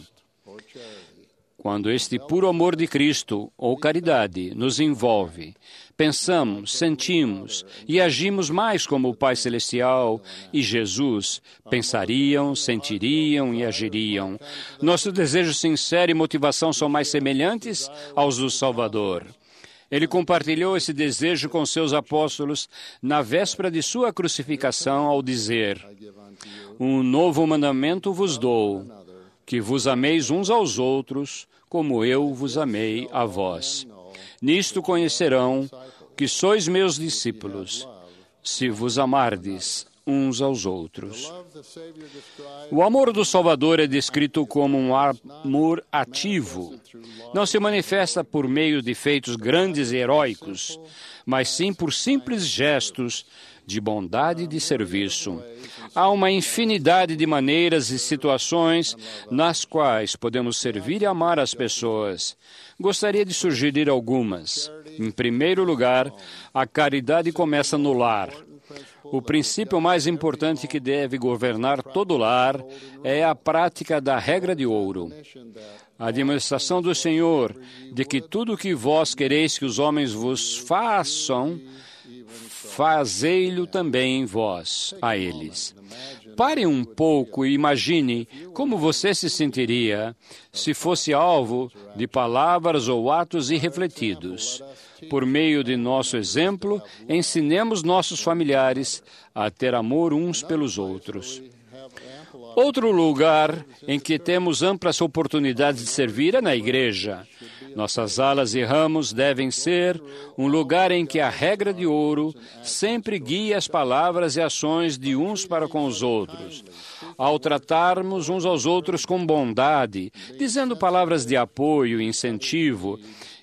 Quando este puro amor de Cristo, ou caridade, nos envolve, pensamos, sentimos e agimos mais como o Pai Celestial e Jesus pensariam, sentiriam e agiriam. Nosso desejo sincero e motivação são mais semelhantes aos do Salvador. Ele compartilhou esse desejo com seus apóstolos na véspera de sua crucificação ao dizer: Um novo mandamento vos dou, que vos ameis uns aos outros, como eu vos amei a vós. Nisto conhecerão que sois meus discípulos, se vos amardes uns aos outros. O amor do Salvador é descrito como um amor ativo. Não se manifesta por meio de feitos grandes e heróicos, mas sim por simples gestos de bondade e de serviço. Há uma infinidade de maneiras e situações nas quais podemos servir e amar as pessoas. Gostaria de sugerir algumas. Em primeiro lugar, a caridade começa no lar. O princípio mais importante que deve governar todo lar é a prática da regra de ouro. A administração do Senhor, de que tudo o que vós quereis que os homens vos façam, fazei-lo também vós a eles. Pare um pouco e imagine como você se sentiria se fosse alvo de palavras ou atos irrefletidos. Por meio de nosso exemplo, ensinemos nossos familiares a ter amor uns pelos outros. Outro lugar em que temos amplas oportunidades de servir é na igreja. Nossas alas e ramos devem ser um lugar em que a regra de ouro sempre guia as palavras e ações de uns para com os outros. Ao tratarmos uns aos outros com bondade, dizendo palavras de apoio e incentivo,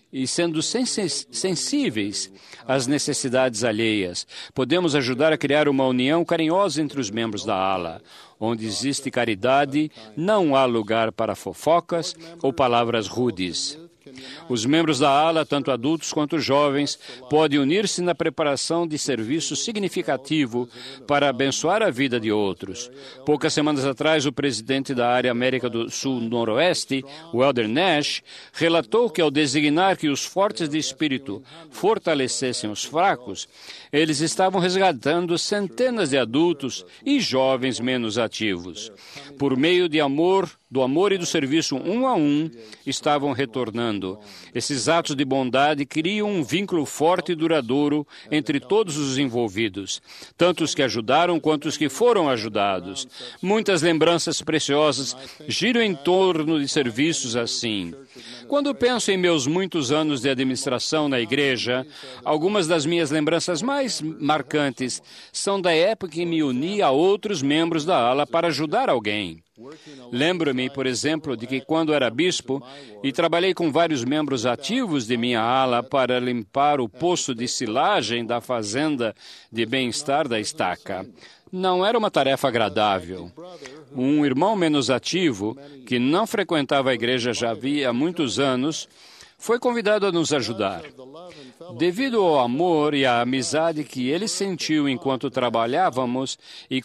e sendo sensíveis às necessidades alheias, podemos ajudar a criar uma união carinhosa entre os membros da ala. Onde existe caridade, não há lugar para fofocas ou palavras rudes. Os membros da ala, tanto adultos quanto jovens, podem unir-se na preparação de serviço significativo para abençoar a vida de outros. Poucas semanas atrás, o presidente da área América do Sul-Noroeste, o Elder Nash, relatou que ao designar que os fortes de espírito fortalecessem os fracos, eles estavam resgatando centenas de adultos e jovens menos ativos. Por meio de amor, do amor e do serviço um a um, estavam retornando. Esses atos de bondade criam um vínculo forte e duradouro entre todos os envolvidos, tanto os que ajudaram quanto os que foram ajudados. Muitas lembranças preciosas giram em torno de serviços assim. Quando penso em meus muitos anos de administração na igreja, algumas das minhas lembranças mais marcantes são da época em que me uni a outros membros da ala para ajudar alguém. Lembro-me, por exemplo, de que quando era bispo e trabalhei com vários membros ativos de minha ala para limpar o poço de silagem da fazenda de bem-estar da estaca. Não era uma tarefa agradável. Um irmão menos ativo, que não frequentava a igreja já havia muitos anos, foi convidado a nos ajudar. Devido ao amor e à amizade que ele sentiu enquanto trabalhávamos e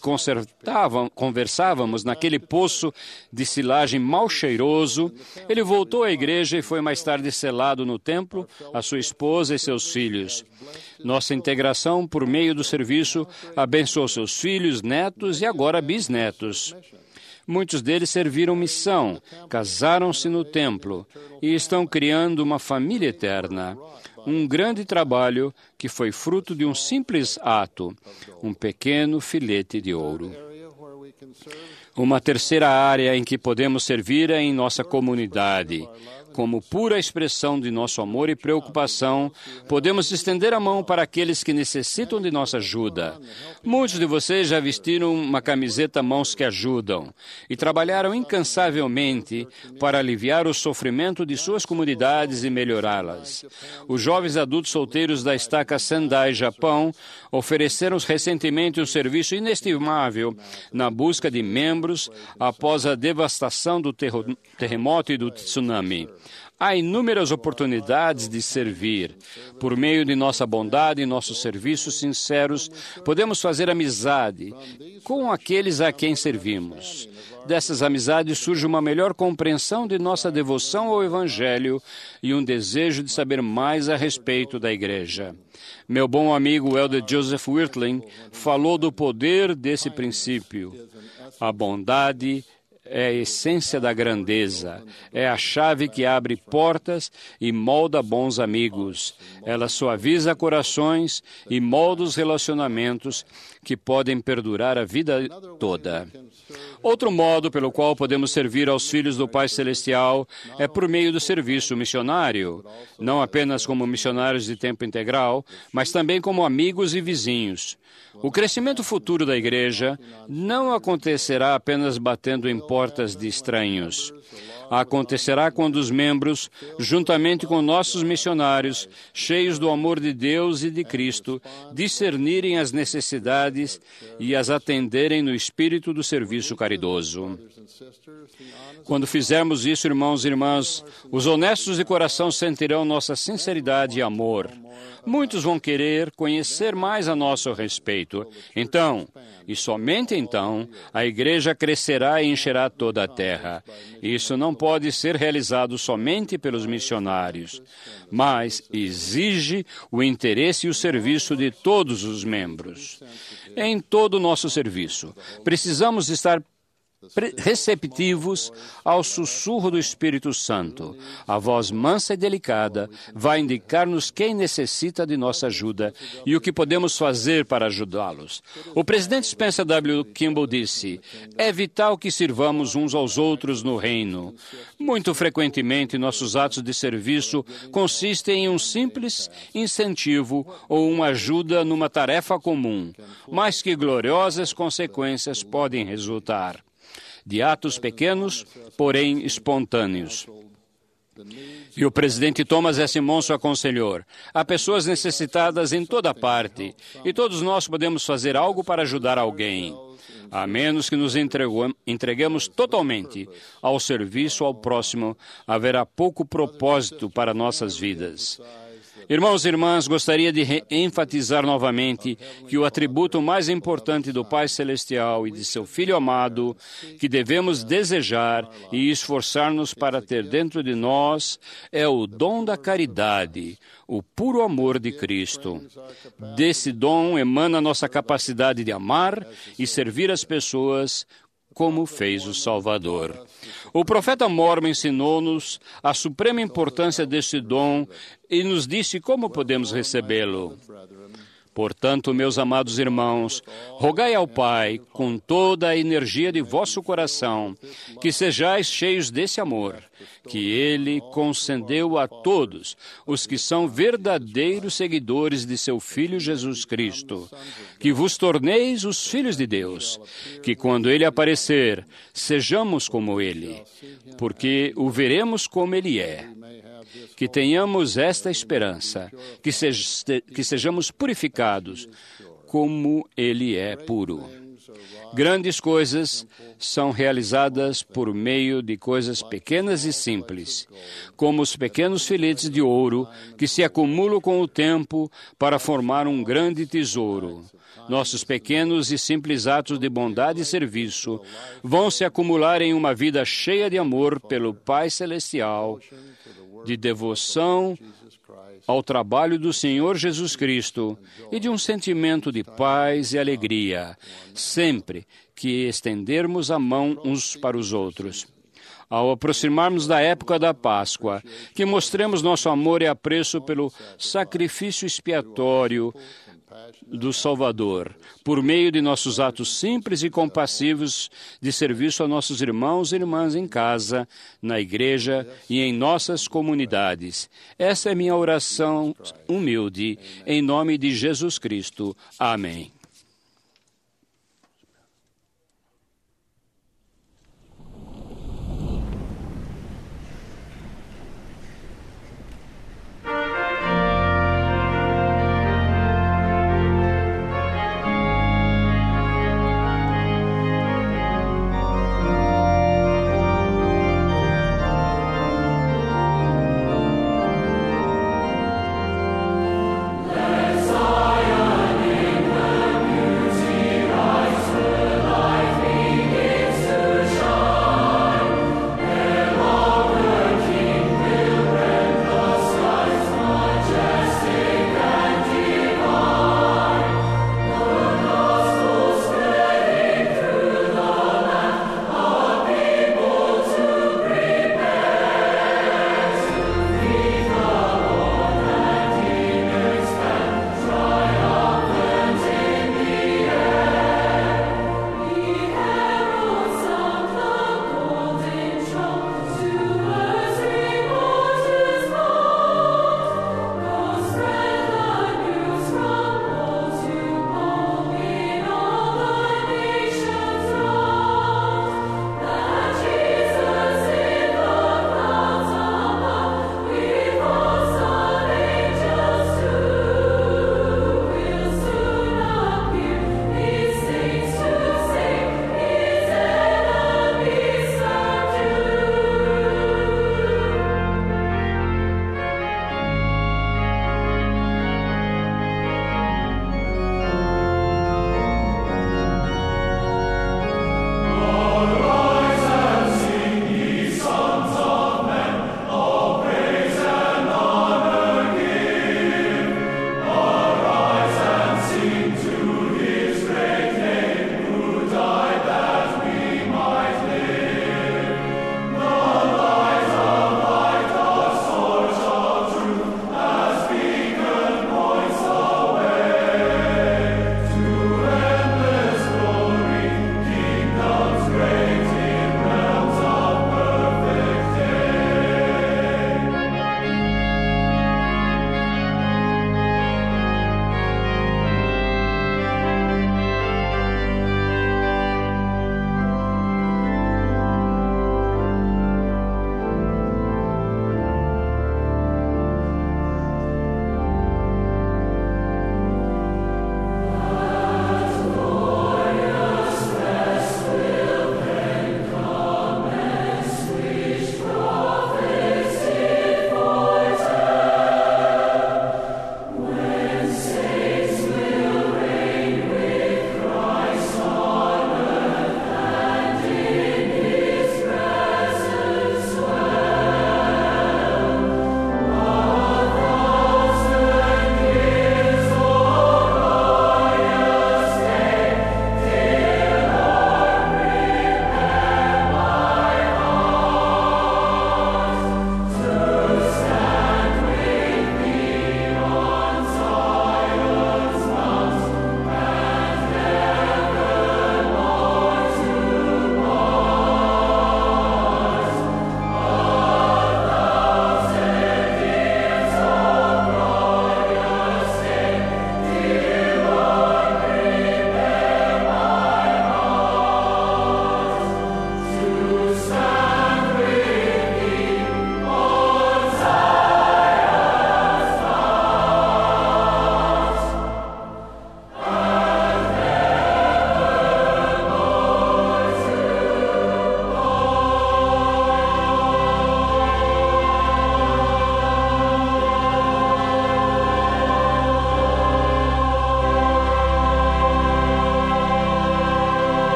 conversávamos naquele poço de silagem mal cheiroso, ele voltou à igreja e foi mais tarde selado no templo, a sua esposa e seus filhos. Nossa integração por meio do serviço abençoou seus filhos, netos e agora bisnetos. Muitos deles serviram missão, casaram-se no templo e estão criando uma família eterna. Um grande trabalho que foi fruto de um simples ato, um pequeno filete de ouro. Uma terceira área em que podemos servir é em nossa comunidade. Como pura expressão de nosso amor e preocupação, podemos estender a mão para aqueles que necessitam de nossa ajuda. Muitos de vocês já vestiram uma camiseta Mãos que Ajudam e trabalharam incansavelmente para aliviar o sofrimento de suas comunidades e melhorá-las. Os jovens adultos solteiros da estaca Sendai, Japão, ofereceram recentemente um serviço inestimável na busca de membros após a devastação do terremoto e do tsunami. Há inúmeras oportunidades de servir. Por meio de nossa bondade e nossos serviços sinceros, podemos fazer amizade com aqueles a quem servimos. Dessas amizades surge uma melhor compreensão de nossa devoção ao Evangelho e um desejo de saber mais a respeito da Igreja. Meu bom amigo Elder Joseph Wirtling falou do poder desse princípio. A bondade é a essência da grandeza, é a chave que abre portas e molda bons amigos. Ela suaviza corações e molda os relacionamentos que podem perdurar a vida toda. Outro modo pelo qual podemos servir aos filhos do Pai Celestial é por meio do serviço missionário, não apenas como missionários de tempo integral, mas também como amigos e vizinhos. O crescimento futuro da igreja não acontecerá apenas batendo em portas de estranhos. Acontecerá quando os membros, juntamente com nossos missionários, cheios do amor de Deus e de Cristo, discernirem as necessidades e as atenderem no espírito do serviço caridoso. Quando fizermos isso, irmãos e irmãs, os honestos de coração sentirão nossa sinceridade e amor. Muitos vão querer conhecer mais a nosso respeito. Então, e somente então, a igreja crescerá e encherá toda a terra. Isso não pode ser realizado somente pelos missionários, mas exige o interesse e o serviço de todos os membros. Em todo o nosso serviço, precisamos estar receptivos ao sussurro do Espírito Santo. A voz mansa e delicada vai indicar-nos quem necessita de nossa ajuda e o que podemos fazer para ajudá-los. O presidente Spencer W. Kimball disse: é vital que sirvamos uns aos outros no reino. Muito frequentemente, nossos atos de serviço consistem em um simples incentivo ou uma ajuda numa tarefa comum, mas que gloriosas consequências podem resultar de atos pequenos, porém espontâneos. E o presidente Thomas S. Monson aconselhou: há pessoas necessitadas em toda parte, e todos nós podemos fazer algo para ajudar alguém. A menos que nos entreguemos totalmente ao serviço ao próximo, haverá pouco propósito para nossas vidas. Irmãos e irmãs, gostaria de enfatizar novamente que o atributo mais importante do Pai Celestial e de seu Filho amado, que devemos desejar e esforçar-nos para ter dentro de nós, é o dom da caridade, o puro amor de Cristo. Desse dom emana nossa capacidade de amar e servir as pessoas como fez o Salvador. O profeta Mormon ensinou-nos a suprema importância deste dom e nos disse como podemos recebê-lo. Portanto, meus amados irmãos, rogai ao Pai, com toda a energia de vosso coração, que sejais cheios desse amor, que Ele concedeu a todos os que são verdadeiros seguidores de seu Filho Jesus Cristo, que vos torneis os filhos de Deus, que quando Ele aparecer, sejamos como Ele, porque o veremos como Ele é. Que tenhamos esta esperança, que, sej que sejamos purificados, como Ele é puro. Grandes coisas são realizadas por meio de coisas pequenas e simples, como os pequenos filetes de ouro que se acumulam com o tempo para formar um grande tesouro. Nossos pequenos e simples atos de bondade e serviço vão se acumular em uma vida cheia de amor pelo Pai Celestial, de devoção ao trabalho do Senhor Jesus Cristo e de um sentimento de paz e alegria, sempre que estendermos a mão uns para os outros. Ao aproximarmos da época da Páscoa, que mostremos nosso amor e apreço pelo sacrifício expiatório do Salvador, por meio de nossos atos simples e compassivos de serviço a nossos irmãos e irmãs em casa, na igreja e em nossas comunidades. Essa é minha oração humilde, em nome de Jesus Cristo. Amém. Zion in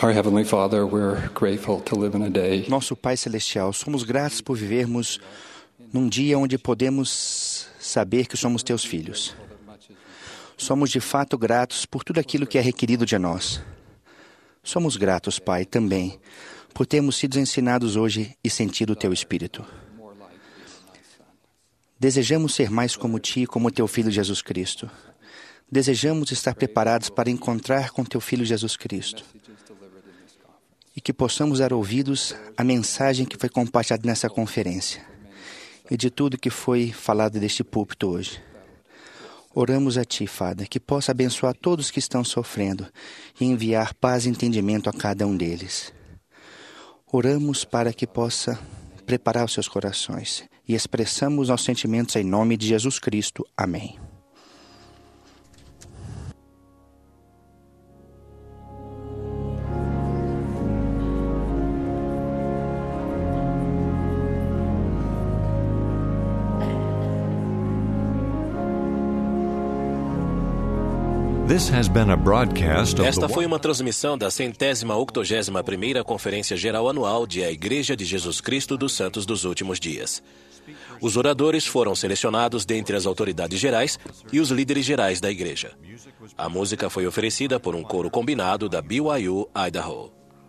Our Heavenly Father, we're grateful to live in a day. Nosso Pai Celestial, somos gratos por vivermos num dia onde podemos saber que somos teus filhos. Somos de fato gratos por tudo aquilo que é requerido de nós. Somos gratos, Pai, também, por termos sido ensinados hoje e sentido o teu Espírito. Desejamos ser mais como ti e como teu Filho Jesus Cristo. Desejamos estar preparados para encontrar com teu Filho Jesus Cristo. E que possamos dar ouvidos à mensagem que foi compartilhada nessa conferência e de tudo que foi falado deste púlpito hoje. Oramos a Ti, Father, que possa abençoar todos que estão sofrendo e enviar paz e entendimento a cada um deles. Oramos para que possa preparar os seus corações e expressamos nossos sentimentos em nome de Jesus Cristo. Amém. Esta foi uma transmissão da centésima octogésima primeira Conferência Geral Anual de A Igreja de Jesus Cristo dos Santos dos Últimos Dias. Os oradores foram selecionados dentre as autoridades gerais e os líderes gerais da igreja. A música foi oferecida por um coro combinado da B Y U Idaho.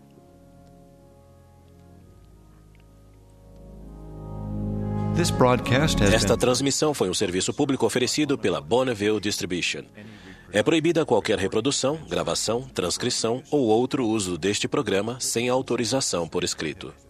Esta transmissão foi um serviço público oferecido pela Bonneville Distribution. É proibida qualquer reprodução, gravação, transcrição ou outro uso deste programa sem autorização por escrito.